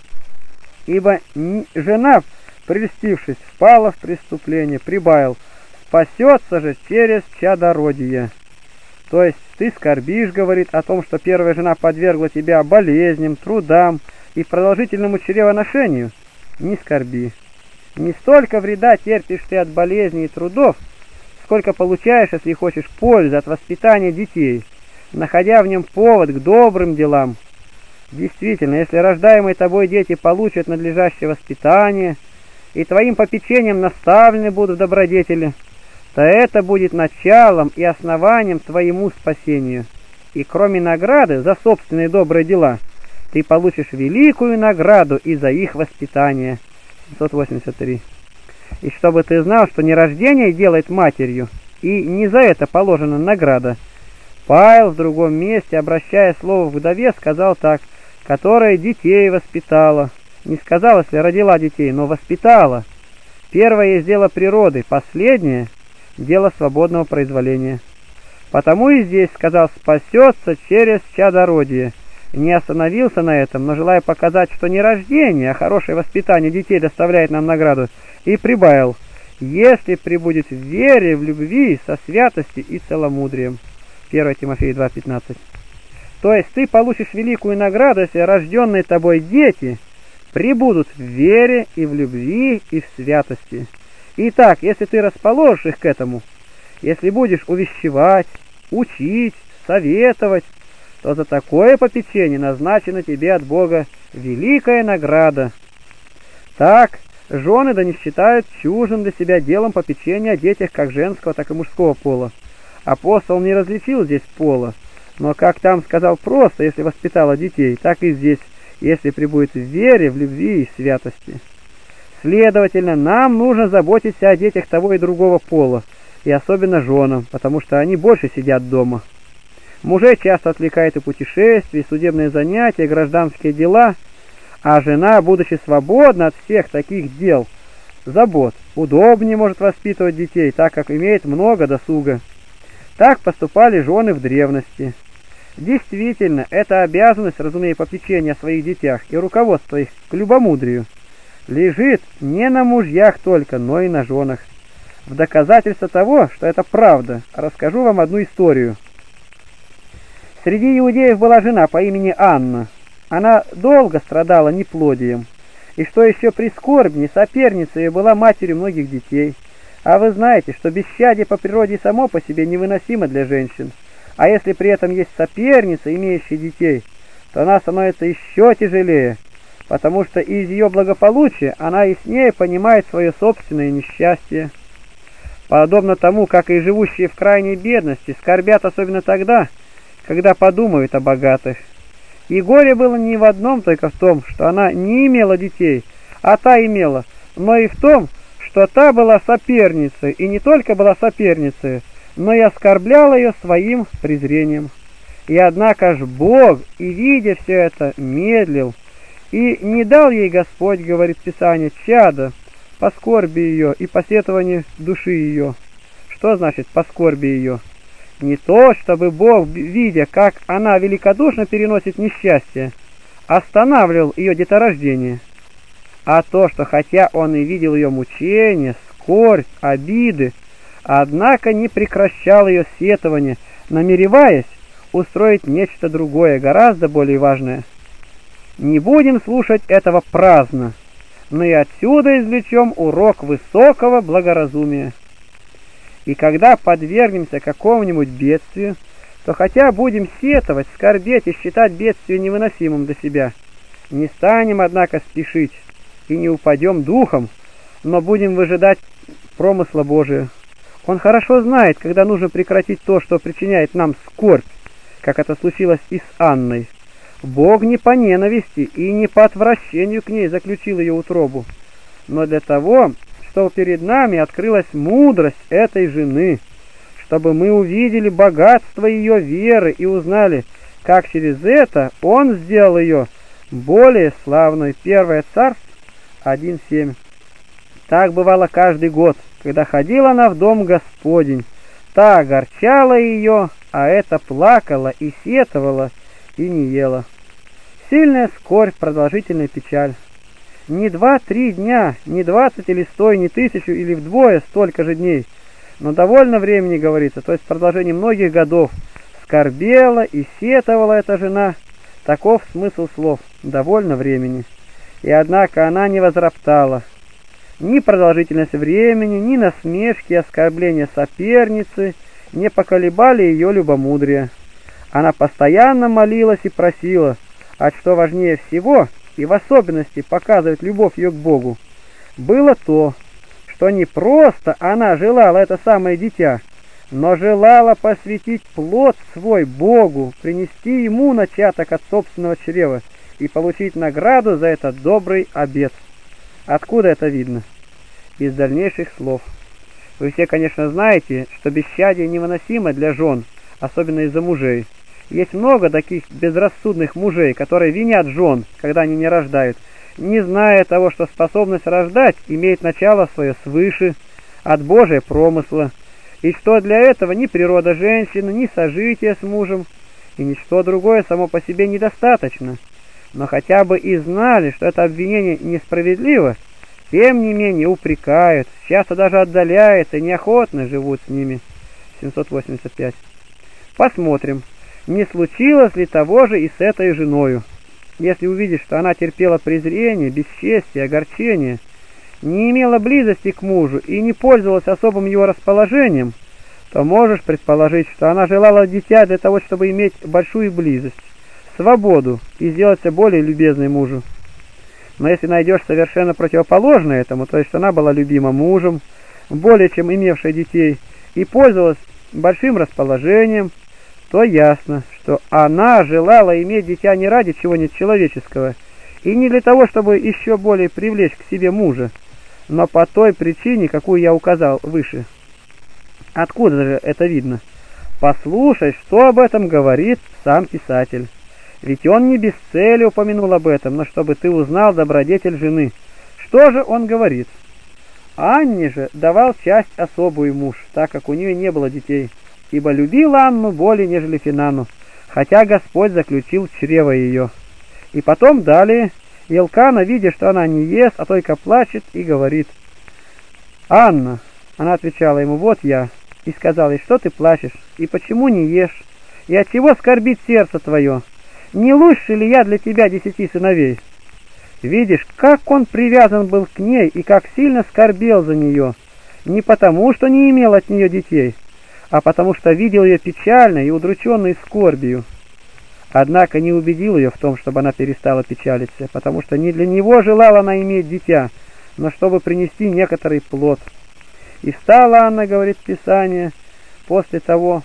Speaker 1: «Ибо жена, прельстившись, впала в преступление», прибавил: «спасется же через чадородие». То есть ты скорбишь, говорит, о том, что первая жена подвергла тебя болезням, трудам и продолжительному чревоношению. Не скорби. Не столько вреда терпишь ты от болезней и трудов, сколько получаешь, если хочешь, пользы от воспитания детей, находя в нем повод к добрым делам. Действительно, если рождаемые тобой дети получат надлежащее воспитание и твоим попечением наставлены будут в добродетели, то это будет началом и основанием твоему спасению. И кроме награды за собственные добрые дела, ты получишь великую награду и за их воспитание. семьсот восемьдесят три. И чтобы ты знал, что не рождение делает матерью, и не за это положена награда. Павел в другом месте, обращая слово к вдове, сказал так: «которая детей воспитала». Не сказал, если родила детей, но воспитала. Первое есть дело природы, последнее — дело свободного произволения. Потому и здесь сказал: «спасется через чадородие». Не остановился на этом, но желая показать, что не рождение, а хорошее воспитание детей доставляет нам награду, и прибавил: «если прибудет в вере, в любви, со святостью и целомудрием». первое Тимофея два пятнадцать. То есть ты получишь великую награду, если рожденные тобой дети прибудут в вере и в любви и в святости. Итак, если ты расположишь их к этому, если будешь увещевать, учить, советовать, то за такое попечение назначена тебе от Бога великая награда. Так, жены да не считают чужим для себя делом попечения о детях как женского, так и мужского пола. Апостол не различил здесь пола, но, как там сказал просто, если воспитала детей, так и здесь, если пребудет в вере, в любви и святости. Следовательно, нам нужно заботиться о детях того и другого пола, и особенно женам, потому что они больше сидят дома. Мужей часто отвлекают и путешествия, и судебные занятия, и гражданские дела, а жена, будучи свободна от всех таких дел, забот, удобнее может воспитывать детей, так как имеет много досуга. Так поступали жены в древности. Действительно, эта обязанность, разумея попечения о своих детях и руководство их к любомудрию, лежит не на мужьях только, но и на женах. В доказательство того, что это правда, расскажу вам одну историю. Среди иудеев была жена по имени Анна. Она долго страдала неплодием, И что еще прискорбнее, соперница ее была матерью многих детей. А вы знаете, что бесчадие по природе само по себе невыносимо для женщин. А если при этом есть соперница, имеющая детей, то она становится еще тяжелее, потому что из ее благополучия она яснее понимает свое собственное несчастье. Подобно тому, как и живущие в крайней бедности скорбят особенно тогда, когда подумают о богатых. И горе было не в одном только в том, что она не имела детей, а та имела, но и в том, что та была соперницей, и не только была соперницей, но и оскорбляла ее своим презрением. И однако ж Бог, и видя все это, медлил, и не дал ей Господь, говорит Писание, чада, по скорби ее и по сетованию души ее. Что значит по скорби ее? Не то, чтобы Бог, видя, как она великодушно переносит несчастье, останавливал ее деторождение, а то, что хотя он и видел ее мучения, скорбь, обиды, однако не прекращал ее сетования, намереваясь устроить нечто другое, гораздо более важное. Не будем слушать этого праздно, но и отсюда извлечем урок высокого благоразумия. И когда подвергнемся какому-нибудь бедствию, то хотя будем сетовать, скорбеть и считать бедствие невыносимым для себя, не станем, однако, спешить и не упадем духом, но будем выжидать промысла Божия. Он хорошо знает, когда нужно прекратить то, что причиняет нам скорбь, как это случилось и с Анной. Бог не по ненависти и не по отвращению к ней заключил ее утробу, но для того, что перед нами открылась мудрость этой жены, чтобы мы увидели богатство ее веры и узнали, как через это Он сделал ее более славной. Первое Царств один семь. Так бывало каждый год, когда ходила она в дом Господень. Та огорчала ее, а эта плакала и сетовала, и не ела. Сильная скорбь, продолжительная печаль. Не два-три дня, не двадцать или сто, не тысячу или вдвое столько же дней, но довольно времени, говорится, то есть в продолжении многих годов, скорбела и сетовала эта жена. Таков смысл слов «довольно времени». И однако она не возроптала. Ни продолжительность времени, ни насмешки и оскорбления соперницы не поколебали ее любомудрие. Она постоянно молилась и просила, а что важнее всего, и в особенности показывает любовь ее к Богу, было то, что не просто она желала это самое дитя, но желала посвятить плод свой Богу, принести ему начаток от собственного чрева и получить награду за этот добрый обет. Откуда это видно? Из дальнейших слов. Вы все, конечно, знаете, что бесчадие невыносимо для жен, особенно из-за мужей. Есть много таких безрассудных мужей, которые винят жен, когда они не рождают, не зная того, что способность рождать имеет начало свое свыше, от Божия промысла, и что для этого ни природа женщины, ни сожитие с мужем, и ничто другое само по себе недостаточно. Но хотя бы и знали, что это обвинение несправедливо, тем не менее упрекают, часто даже отдаляются и неохотно живут с ними. семьсот восемьдесят пять. Посмотрим, не случилось ли того же и с этой женою. Если увидишь, что она терпела презрение, бесчестие, огорчение, не имела близости к мужу и не пользовалась особым его расположением, то можешь предположить, что она желала дитя для того, чтобы иметь большую близость, свободу и сделаться более любезной мужу. Но если найдешь совершенно противоположное этому, то есть она была любима мужем, более чем имевшая детей, и пользовалась большим расположением, то ясно, что она желала иметь дитя не ради чего-нибудь человеческого, и не для того, чтобы еще более привлечь к себе мужа, но по той причине, какую я указал выше. Откуда же это видно? Послушай, что об этом говорит сам писатель. Ведь он не без цели упомянул об этом, но чтобы ты узнал добродетель жены. Что же он говорит? Анне же давал часть особую муж, так как у нее не было детей, ибо любил Анну более, нежели Финану, хотя Господь заключил чрево ее. И потом далее Елкана, видя, что она не ест, а только плачет, и говорит: «Анна», она отвечала ему: «Вот я», и сказал ей: «Что ты плачешь, и почему не ешь, и от чего скорбит сердце твое? Не лучше ли я для тебя десяти сыновей?» Видишь, как он привязан был к ней и как сильно скорбел за нее, не потому, что не имел от нее детей, а потому что видел ее печальной и удрученной скорбью. Однако не убедил ее в том, чтобы она перестала печалиться, потому что не для него желала она иметь дитя, но чтобы принести некоторый плод. И стала Анна, говорит Писание, после того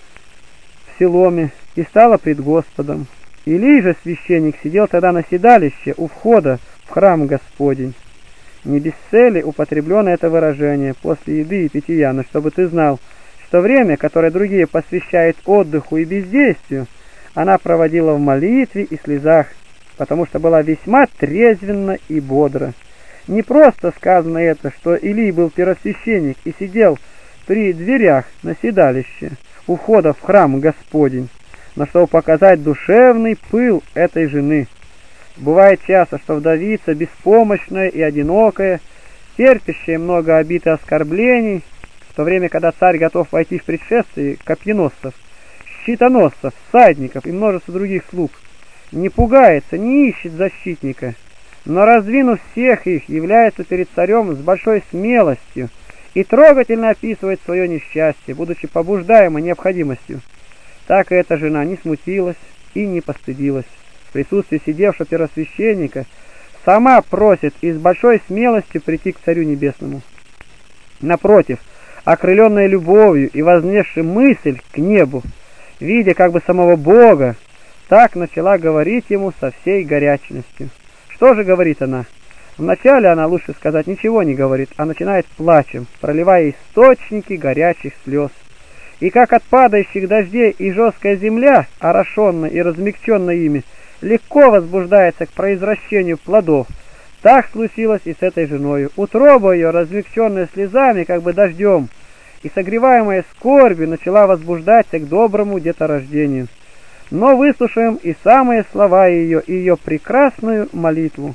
Speaker 1: в Силоме, и стала пред Господом. Илий же, священник, сидел тогда на седалище у входа в храм Господень. Не без цели употреблено это выражение после еды и питья, но чтобы ты знал, что время, которое другие посвящают отдыху и бездействию, она проводила в молитве и слезах, потому что была весьма трезвенна и бодра. Не просто сказано это, что Илий был первосвященник и сидел при дверях на седалище у входа в храм Господень, но чтобы показать душевный пыл этой жены. Бывает часто, что вдовица, беспомощная и одинокая, терпящая много обид и оскорблений, в то время, когда царь готов войти в предшествие копьеносцев, щитоносцев, всадников и множество других слуг, не пугается, не ищет защитника, но, раздвинув всех их, является перед царем с большой смелостью и трогательно описывает свое несчастье, будучи побуждаемой необходимостью. Так и эта жена не смутилась и не постыдилась. В присутствии сидевшего первосвященника сама просит и с большой смелостью прийти к Царю Небесному. Напротив, окрыленная любовью и вознесши мысль к небу, видя как бы самого Бога, так начала говорить ему со всей горячностью. Что же говорит она? Вначале она, лучше сказать, ничего не говорит, а начинает плачем, проливая источники горячих слез. И как от падающих дождей и жесткая земля, орошенная и размягченная ими, легко возбуждается к произвращению плодов, так случилось и с этой женою. Утроба ее, размягченная слезами, как бы дождем, и согреваемая скорбью, начала возбуждаться к доброму деторождению. Но выслушаем и самые слова ее, и ее прекрасную молитву.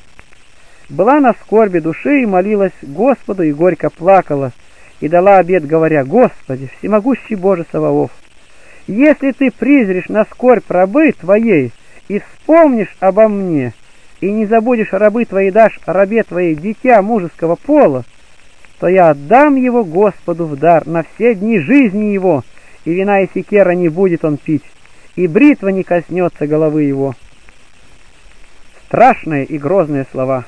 Speaker 1: Была на скорби души и молилась Господу, и горько плакала, и дала обет, говоря: «Господи, всемогущий Боже Саваоф, если Ты призришь на скорбь рабы Твоей и вспомнишь обо мне, и не забудешь рабы Твои, дашь рабе Твоей дитя мужеского пола, то я отдам его Господу в дар на все дни жизни его, и вина и секера не будет он пить, и бритва не коснется головы его». Страшные и грозные слова.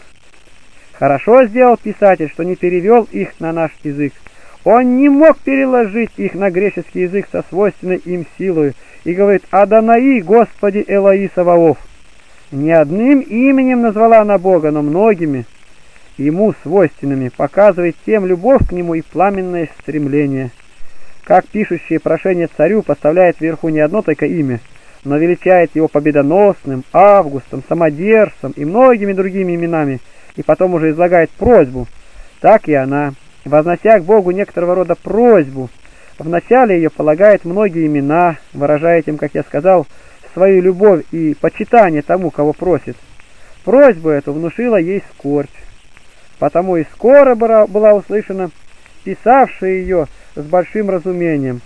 Speaker 1: Хорошо сделал писатель, что не перевел их на наш язык. Он не мог переложить их на греческий язык со свойственной им силой и говорит: «Адонаи, Господи Элои Саваоф». Не одним именем назвала она Бога, но многими, ему свойственными, показывает тем любовь к нему и пламенное стремление. Как пишущие прошение царю поставляет вверху не одно только имя, но величает его победоносным, Августом, Самодержцем и многими другими именами, и потом уже излагает просьбу, так и она, вознося к Богу некоторого рода просьбу, вначале ее полагает многие имена, выражая этим, как я сказал, свою любовь и почитание тому, кого просит. Просьбу эту внушила ей скорбь, потому и скоро была услышана писавшая ее с большим разумением.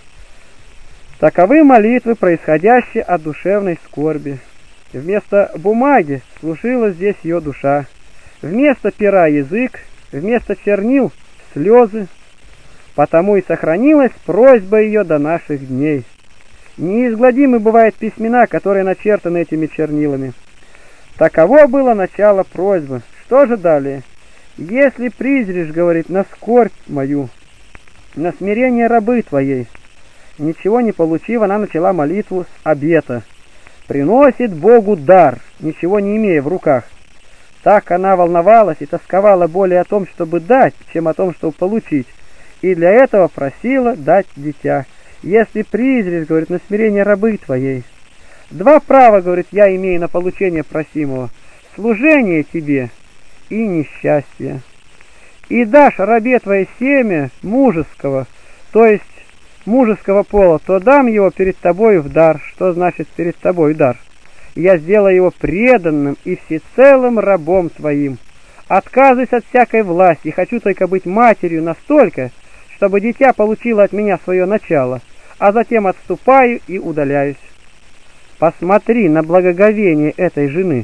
Speaker 1: Таковы молитвы, происходящие от душевной скорби. Вместо бумаги служила здесь ее душа, вместо пера язык, вместо чернил слезы, потому и сохранилась просьба ее до наших дней. Неизгладимы бывают письмена, которые начертаны этими чернилами. Таково было начало просьбы. Что же далее? «Если призришь, — говорит, — на скорбь мою, на смирение рабы твоей». Ничего не получив, она начала молитву с обета. Приносит Богу дар, ничего не имея в руках. Так она волновалась и тосковала более о том, чтобы дать, чем о том, чтобы получить, и для этого просила дать дитя. «Если призришь, — говорит, — на смирение рабы твоей». Два права, говорит, я имею на получение просимого: служение тебе и несчастье. И дашь рабе твоей семя мужеского, то есть мужеского пола, то дам его перед тобою в дар. Что значит перед тобой дар? Я сделаю его преданным и всецелым рабом твоим. Отказываюсь от всякой власти, хочу только быть матерью настолько, чтобы дитя получило от меня свое начало, а затем отступаю и удаляюсь. Посмотри на благоговение этой жены.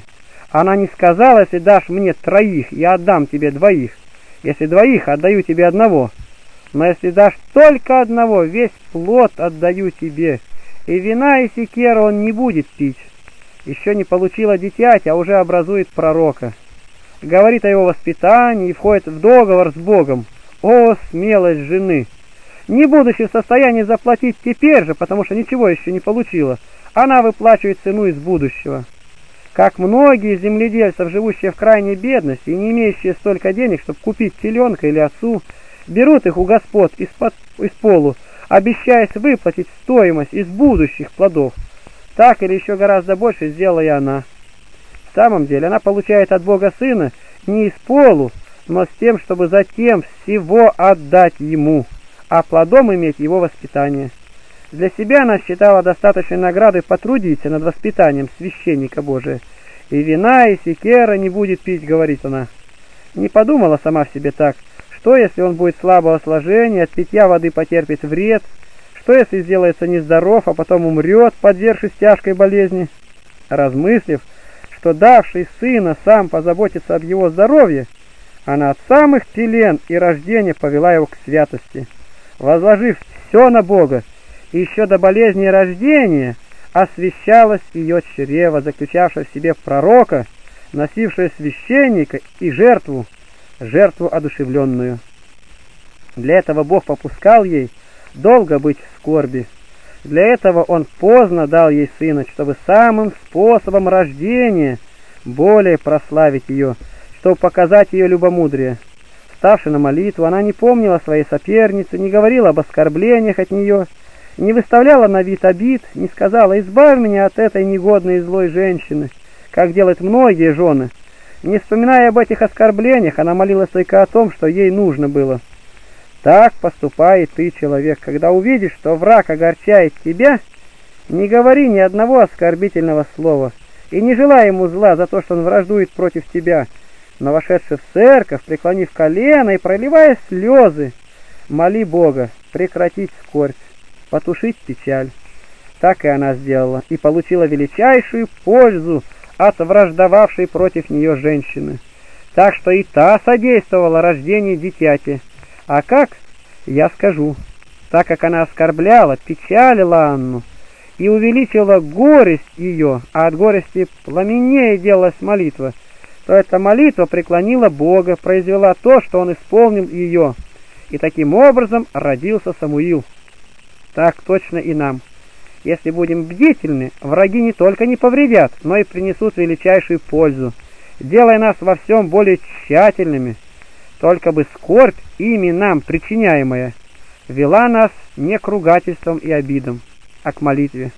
Speaker 1: Она не сказала: если дашь мне троих, я отдам тебе двоих, если двоих, отдаю тебе одного. Но если дашь только одного, весь плод отдаю тебе, и вина и секера он не будет пить. Еще не получила дитяти, а уже образует пророка. Говорит о его воспитании и входит в договор с Богом. О, смелость жены! Не будучи в состоянии заплатить теперь же, потому что ничего еще не получила, она выплачивает цену из будущего. Как многие из земледельцев, живущие в крайней бедности и не имеющие столько денег, чтобы купить теленка или овцу, берут их у господ из-под, из полу, обещаясь выплатить стоимость из будущих плодов, так или еще гораздо больше сделала и она. В самом деле она получает от Бога Сына не из полу, но с тем, чтобы затем всего отдать Ему, а плодом иметь Его воспитание. Для себя она считала достаточной наградой потрудиться над воспитанием священника Божия. И вина, и секера не будет пить, говорит она. Не подумала сама в себе так, что если он будет слабого сложения, от питья воды потерпит вред, что если сделается нездоров, а потом умрет, подвергшись тяжкой болезни. Размыслив, что давший сына сам позаботится об его здоровье, она от самых пелен и рождения повела его к святости, возложив все на Бога, и еще до болезни и рождения освящалось ее чрево, заключавшее в себе пророка, носившее священника и жертву, жертву одушевленную. Для этого Бог попускал ей долго быть в скорби. Для этого Он поздно дал ей сына, чтобы самым способом рождения более прославить ее, чтобы показать ее любомудрие. Вставши на молитву, она не помнила своей соперницы, не говорила об оскорблениях от нее, не выставляла на вид обид, не сказала: «Избавь меня от этой негодной и злой женщины», как делают многие жены. Не вспоминая об этих оскорблениях, она молилась только о том, что ей нужно было. Так поступай и ты, человек, когда увидишь, что враг огорчает тебя, не говори ни одного оскорбительного слова и не желай ему зла за то, что он враждует против тебя, но, вошедши в церковь, преклонив колено и проливая слезы, моли Бога прекратить скорбь, потушить печаль. Так и она сделала, и получила величайшую пользу от враждовавшей против нее женщины. Так что и та содействовала рождению дитяти. А как? Я скажу. Так как она оскорбляла, печалила Анну и увеличила горесть ее, а от горести пламеннее делалась молитва, то эта молитва преклонила Бога, произвела то, что Он исполнил ее, и таким образом родился Самуил. Так точно и нам. Если будем бдительны, враги не только не повредят, но и принесут величайшую пользу, делая нас во всем более тщательными. Только бы скорбь, ими нам причиняемая, вела нас не к ругательствам и обидам, а к молитве.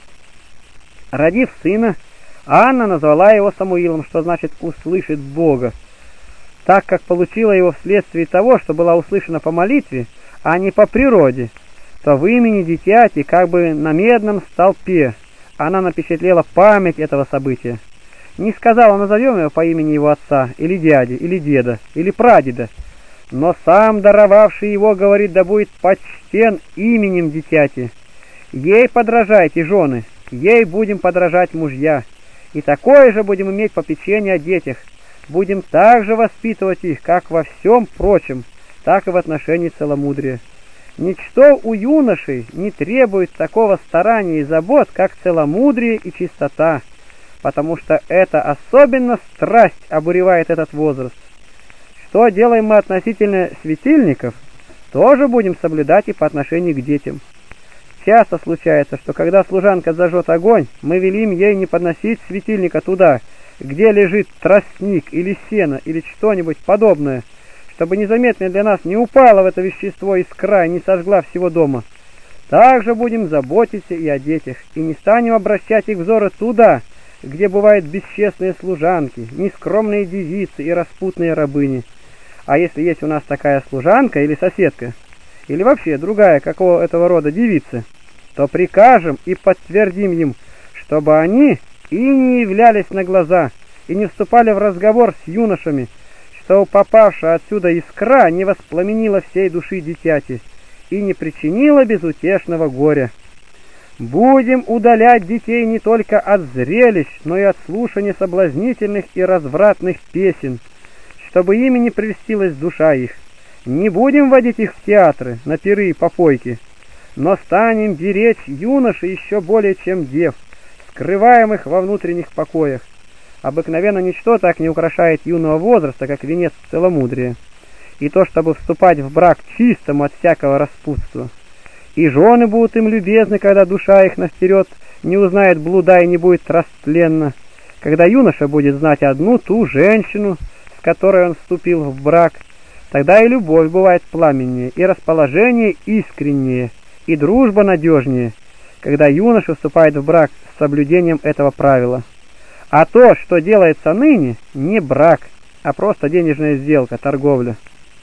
Speaker 1: Родив сына, Анна назвала его Самуилом, что значит «услышит Бога», так как получила его вследствие того, что была услышана по молитве, а не по природе, то в имени дитяти, как бы на медном столпе, она напечатлела память этого события. Не сказала: назовем его по имени его отца, или дяди, или деда, или прадеда, но сам даровавший его говорит: да будет почтен именем дитяти. Ей подражайте, жены, ей будем подражать мужья, и такое же будем иметь попечение о детях, будем также воспитывать их, как во всем прочем, так и в отношении целомудрия. Ничто у юношей не требует такого старания и забот, как целомудрие и чистота, потому что это особенно страсть обуревает этот возраст. Что делаем мы относительно светильников, тоже будем соблюдать и по отношению к детям. Часто случается, что когда служанка зажжет огонь, мы велим ей не подносить светильника туда, где лежит тростник или сено или что-нибудь подобное, чтобы незаметно для нас не упало в это вещество искра и не сожгла всего дома. Также будем заботиться и о детях, и не станем обращать их взоры туда, где бывают бесчестные служанки, нескромные девицы и распутные рабыни. А если есть у нас такая служанка или соседка, или вообще другая какого этого рода девица, то прикажем и подтвердим им, чтобы они и не являлись на глаза, и не вступали в разговор с юношами, чтобы попавшая отсюда искра не воспламенила всей души дитяти и не причинила безутешного горя. Будем удалять детей не только от зрелищ, но и от слушания соблазнительных и развратных песен, чтобы ими не прельстилась душа их. Не будем водить их в театры, на пиры и попойки, но станем беречь юношей еще более, чем дев, скрываемых во внутренних покоях. Обыкновенно ничто так не украшает юного возраста, как венец целомудрия, и то, чтобы вступать в брак чистому от всякого распутства. И жены будут им любезны, когда душа их наперед не узнает блуда и не будет растленна, когда юноша будет знать одну ту женщину, с которой он вступил в брак. Тогда и любовь бывает пламеннее, и расположение искреннее, и дружба надежнее, когда юноша вступает в брак с соблюдением этого правила. А то, что делается ныне, не брак, а просто денежная сделка, торговля.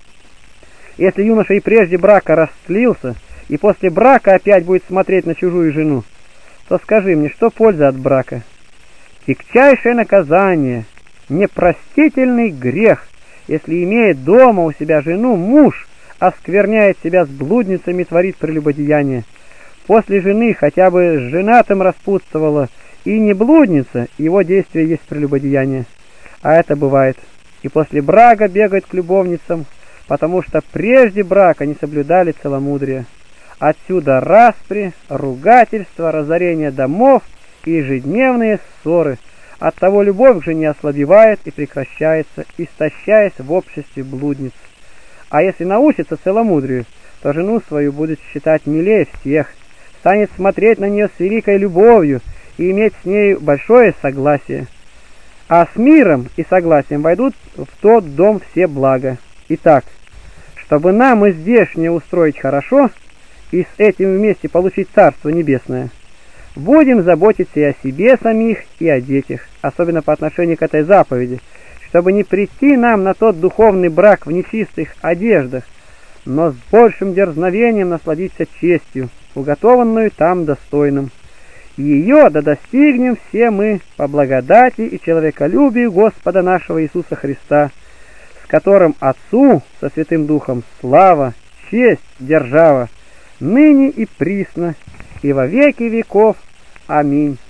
Speaker 1: Если юноша и прежде брака растлился, и после брака опять будет смотреть на чужую жену, то скажи мне, что польза от брака? Тягчайшее наказание, непростительный грех, если имеет дома у себя жену, муж оскверняет себя с блудницами и творит прелюбодеяние. После жены хотя бы с женатым распутствовала и не блудница, его действие есть прелюбодеяние. А это бывает. И после брака бегают к любовницам, потому что прежде брака не соблюдали целомудрие. Отсюда распри, ругательства, разорение домов и ежедневные ссоры. Оттого любовь к жене ослабевает и прекращается, истощаясь в обществе блудниц. А если научится целомудрию, то жену свою будет считать милее всех, станет смотреть на нее с великой любовью и иметь с нею большое согласие. А с миром и согласием войдут в тот дом все блага. Итак, чтобы нам и здешнее устроить хорошо, и с этим вместе получить Царство Небесное, будем заботиться и о себе самих, и о детях, особенно по отношению к этой заповеди, чтобы не прийти нам на тот духовный брак в нечистых одеждах, но с большим дерзновением насладиться честью, уготованную там достойным. Ее да достигнем все мы по благодати и человеколюбию Господа нашего Иисуса Христа, с которым Отцу со Святым Духом слава, честь, держава, ныне и присно, и во веки веков. Аминь.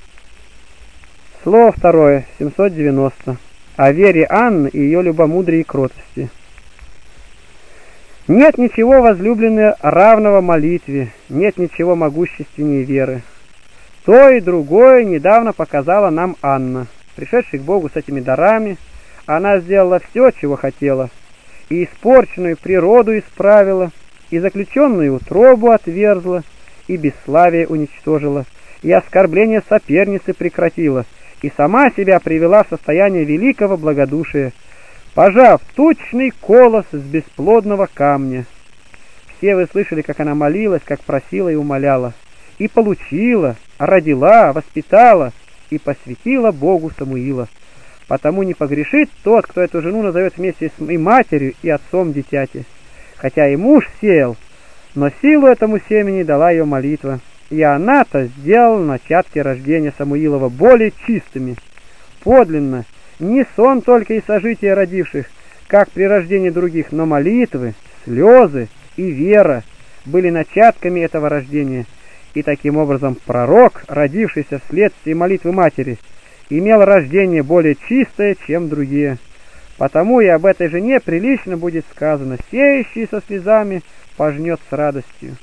Speaker 1: Слово второе, семьсот девяносто. О вере Анны и ее любомудрии и кротости. Нет ничего, возлюбленное, равного молитве, нет ничего могущественнее веры. То и другое недавно показала нам Анна. Пришедшая к Богу с этими дарами, она сделала все, чего хотела, и испорченную природу исправила, и заключенную утробу отверзла, и бесславие уничтожила, и оскорбление соперницы прекратила, и сама себя привела в состояние великого благодушия, пожав тучный колос с бесплодного камня. Все вы слышали, как она молилась, как просила и умоляла, и получила, родила, воспитала и посвятила Богу Самуила. Потому не погрешит тот, кто эту жену назовет вместе с и матерью, и отцом дитяти. Хотя и муж сеял, но силу этому семени дала ее молитва, и она-то сделала начатки рождения Самуилова более чистыми. Подлинно, не сон только и сожития родивших, как при рождении других, но молитвы, слезы и вера были начатками этого рождения. И таким образом пророк, родившийся вследствие молитвы матери, имел рождение более чистое, чем другие. Потому и об этой жене прилично будет сказано: сеющий со слезами пожнет с радостью.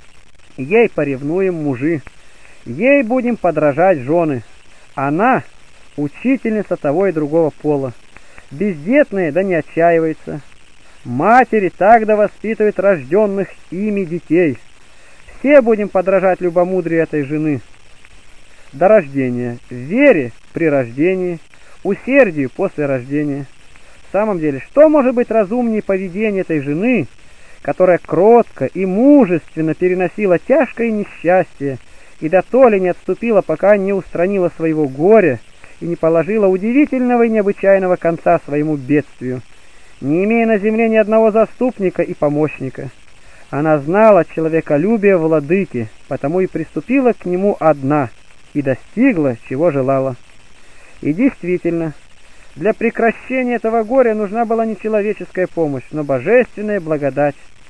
Speaker 1: Ей поревнуем мужи, ей будем подражать жены. Она учительница того и другого пола. Бездетная да не отчаивается. Матери так да воспитывают рожденных ими детей. Все будем подражать любомудрию этой жены. До рождения, вере при рождении, усердию после рождения. В самом деле, что может быть разумнее поведения этой жены, которая кротко и мужественно переносила тяжкое несчастье и дотоле не отступила, пока не устранила своего горя и не положила удивительного и необычайного конца своему бедствию, не имея на земле ни одного заступника и помощника. Она знала человеколюбие владыки, потому и приступила к нему одна и достигла, чего желала. И действительно, для прекращения этого горя нужна была не человеческая помощь, но божественная благодать.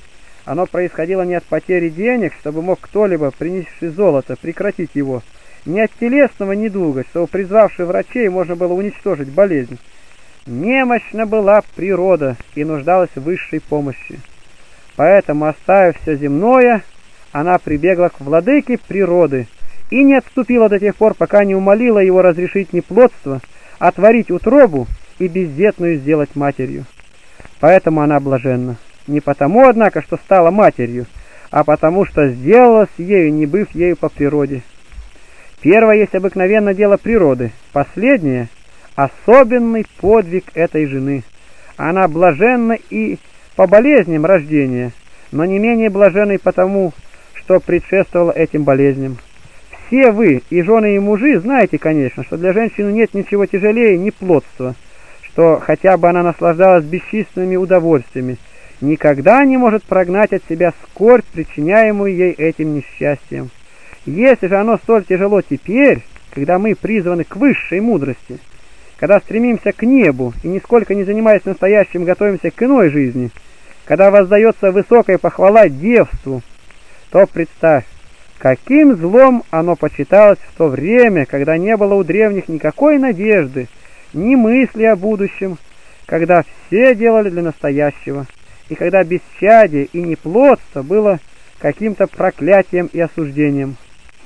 Speaker 1: Оно происходило не от потери денег, чтобы мог кто-либо, принесший золото, прекратить его, не от телесного недуга, чтобы, призвавши врачей, можно было уничтожить болезнь. Немощна была природа и нуждалась в высшей помощи. Поэтому, оставив все земное, она прибегла к владыке природы и не отступила до тех пор, пока не умолила его разрешить неплодство, отворить утробу и бездетную сделать матерью. Поэтому она блаженна. Не потому, однако, что стала матерью, а потому, что сделалась ею, не быв ею по природе. Первое есть обыкновенно дело природы, последнее — особенный подвиг этой жены. Она блаженна и по болезням рождения, но не менее блаженна и потому, что предшествовало этим болезням. Все вы, и жены, и мужи, знаете, конечно, что для женщины нет ничего тяжелее неплодства, что хотя бы она наслаждалась бесчисленными удовольствиями, никогда не может прогнать от себя скорбь, причиняемую ей этим несчастьем. Если же оно столь тяжело теперь, когда мы призваны к высшей мудрости, когда стремимся к небу и, нисколько не занимаясь настоящим, готовимся к иной жизни, когда воздается высокая похвала девству, то представь, каким злом оно почиталось в то время, когда не было у древних никакой надежды, ни мысли о будущем, когда все делали для настоящего, и когда бесчадие и неплодство было каким-то проклятием и осуждением.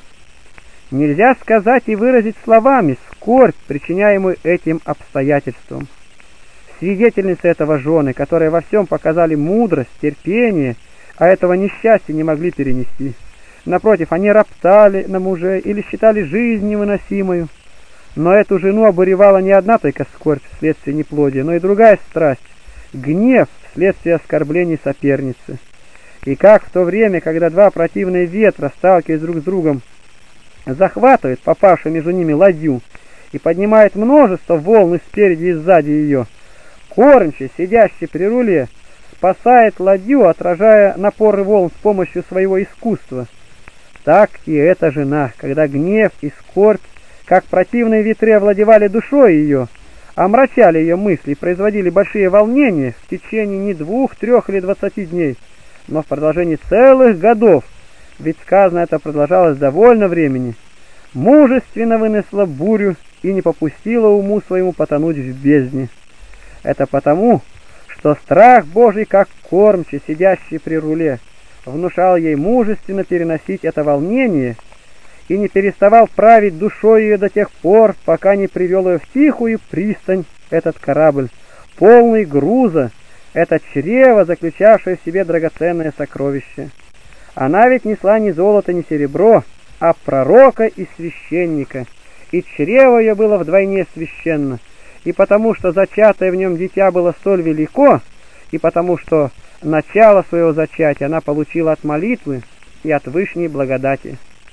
Speaker 1: Нельзя сказать и выразить словами скорбь, причиняемую этим обстоятельством. Свидетельницы этого жены, которые во всем показали мудрость, терпение, а этого несчастья не могли перенести. Напротив, они роптали на мужей или считали жизнь невыносимою. Но эту жену обуревала не одна только скорбь вследствие неплодия, но и другая страсть — гнев вследствие оскорблений соперницы. И как в то время, когда два противные ветра, сталкиваясь друг с другом, захватывают попавшую между ними ладью и поднимает множество волн спереди и сзади ее, кормчий, сидящий при руле, спасает ладью, отражая напоры волн с помощью своего искусства. Так и эта жена, когда гнев и скорбь, как противные ветры, овладевали душой ее, омрачали ее мысли и производили большие волнения в течение не двух, трех или двадцати дней, но в продолжении целых годов, ведь сказано это продолжалось довольно времени, мужественно вынесла бурю и не попустила уму своему потонуть в бездне. Это потому, что страх Божий, как кормчий, сидящий при руле, внушал ей мужественно переносить это волнение и не переставал править душой ее до тех пор, пока не привел ее в тихую пристань этот корабль, полный груза, это чрево, заключавшее в себе драгоценное сокровище. Она ведь несла не золото, не серебро, а пророка и священника, и чрево ее было вдвойне священно, и потому что зачатое в нем дитя было столь велико, и потому что начало своего зачатия она получила от молитвы и от вышней благодати.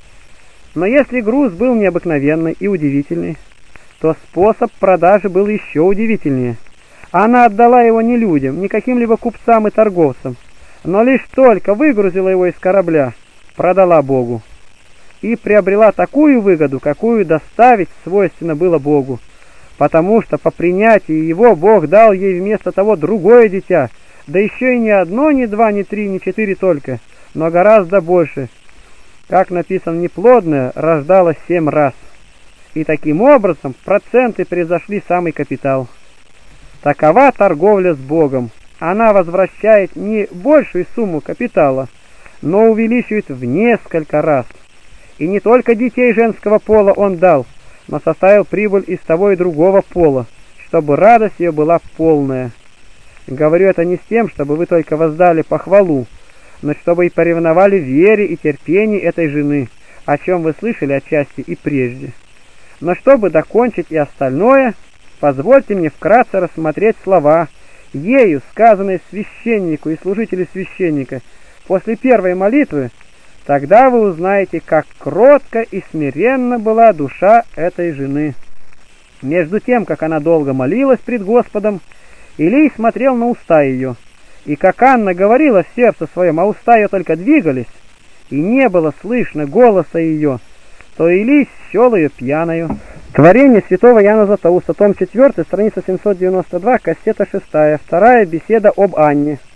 Speaker 1: Но если груз был необыкновенный и удивительный, то способ продажи был еще удивительнее. Она отдала его не людям, не каким-либо купцам и торговцам, но лишь только выгрузила его из корабля, продала Богу. И приобрела такую выгоду, какую доставить свойственно было Богу, потому что по принятии его Бог дал ей вместо того другое дитя, да еще и не одно, не два, не три, не четыре только, но гораздо больше. Как написано, неплодное рождалось семь раз. И таким образом проценты превзошли самый капитал. Такова торговля с Богом. Она возвращает не большую сумму капитала, но увеличивает в несколько раз. И не только детей женского пола он дал, но составил прибыль из того и другого пола, чтобы радость ее была полная. Говорю это не с тем, чтобы вы только воздали похвалу, но чтобы и поревновали вере и терпению этой жены, о чем вы слышали отчасти и прежде. Но чтобы докончить и остальное, позвольте мне вкратце рассмотреть слова, ею сказанные священнику и служителю священника после первой молитвы. Тогда вы узнаете, как кротко и смиренно была душа этой жены. Между тем, как она долго молилась пред Господом, Илий смотрел на уста ее, и как Анна говорила в сердце своем, а уста ее только двигались, и не было слышно голоса ее, то Илий счел ее пьяною. Творение святого Иоанна Златоуста, том четвёртый, страница семьсот девяносто два, кассета шестая, вторая беседа об Анне.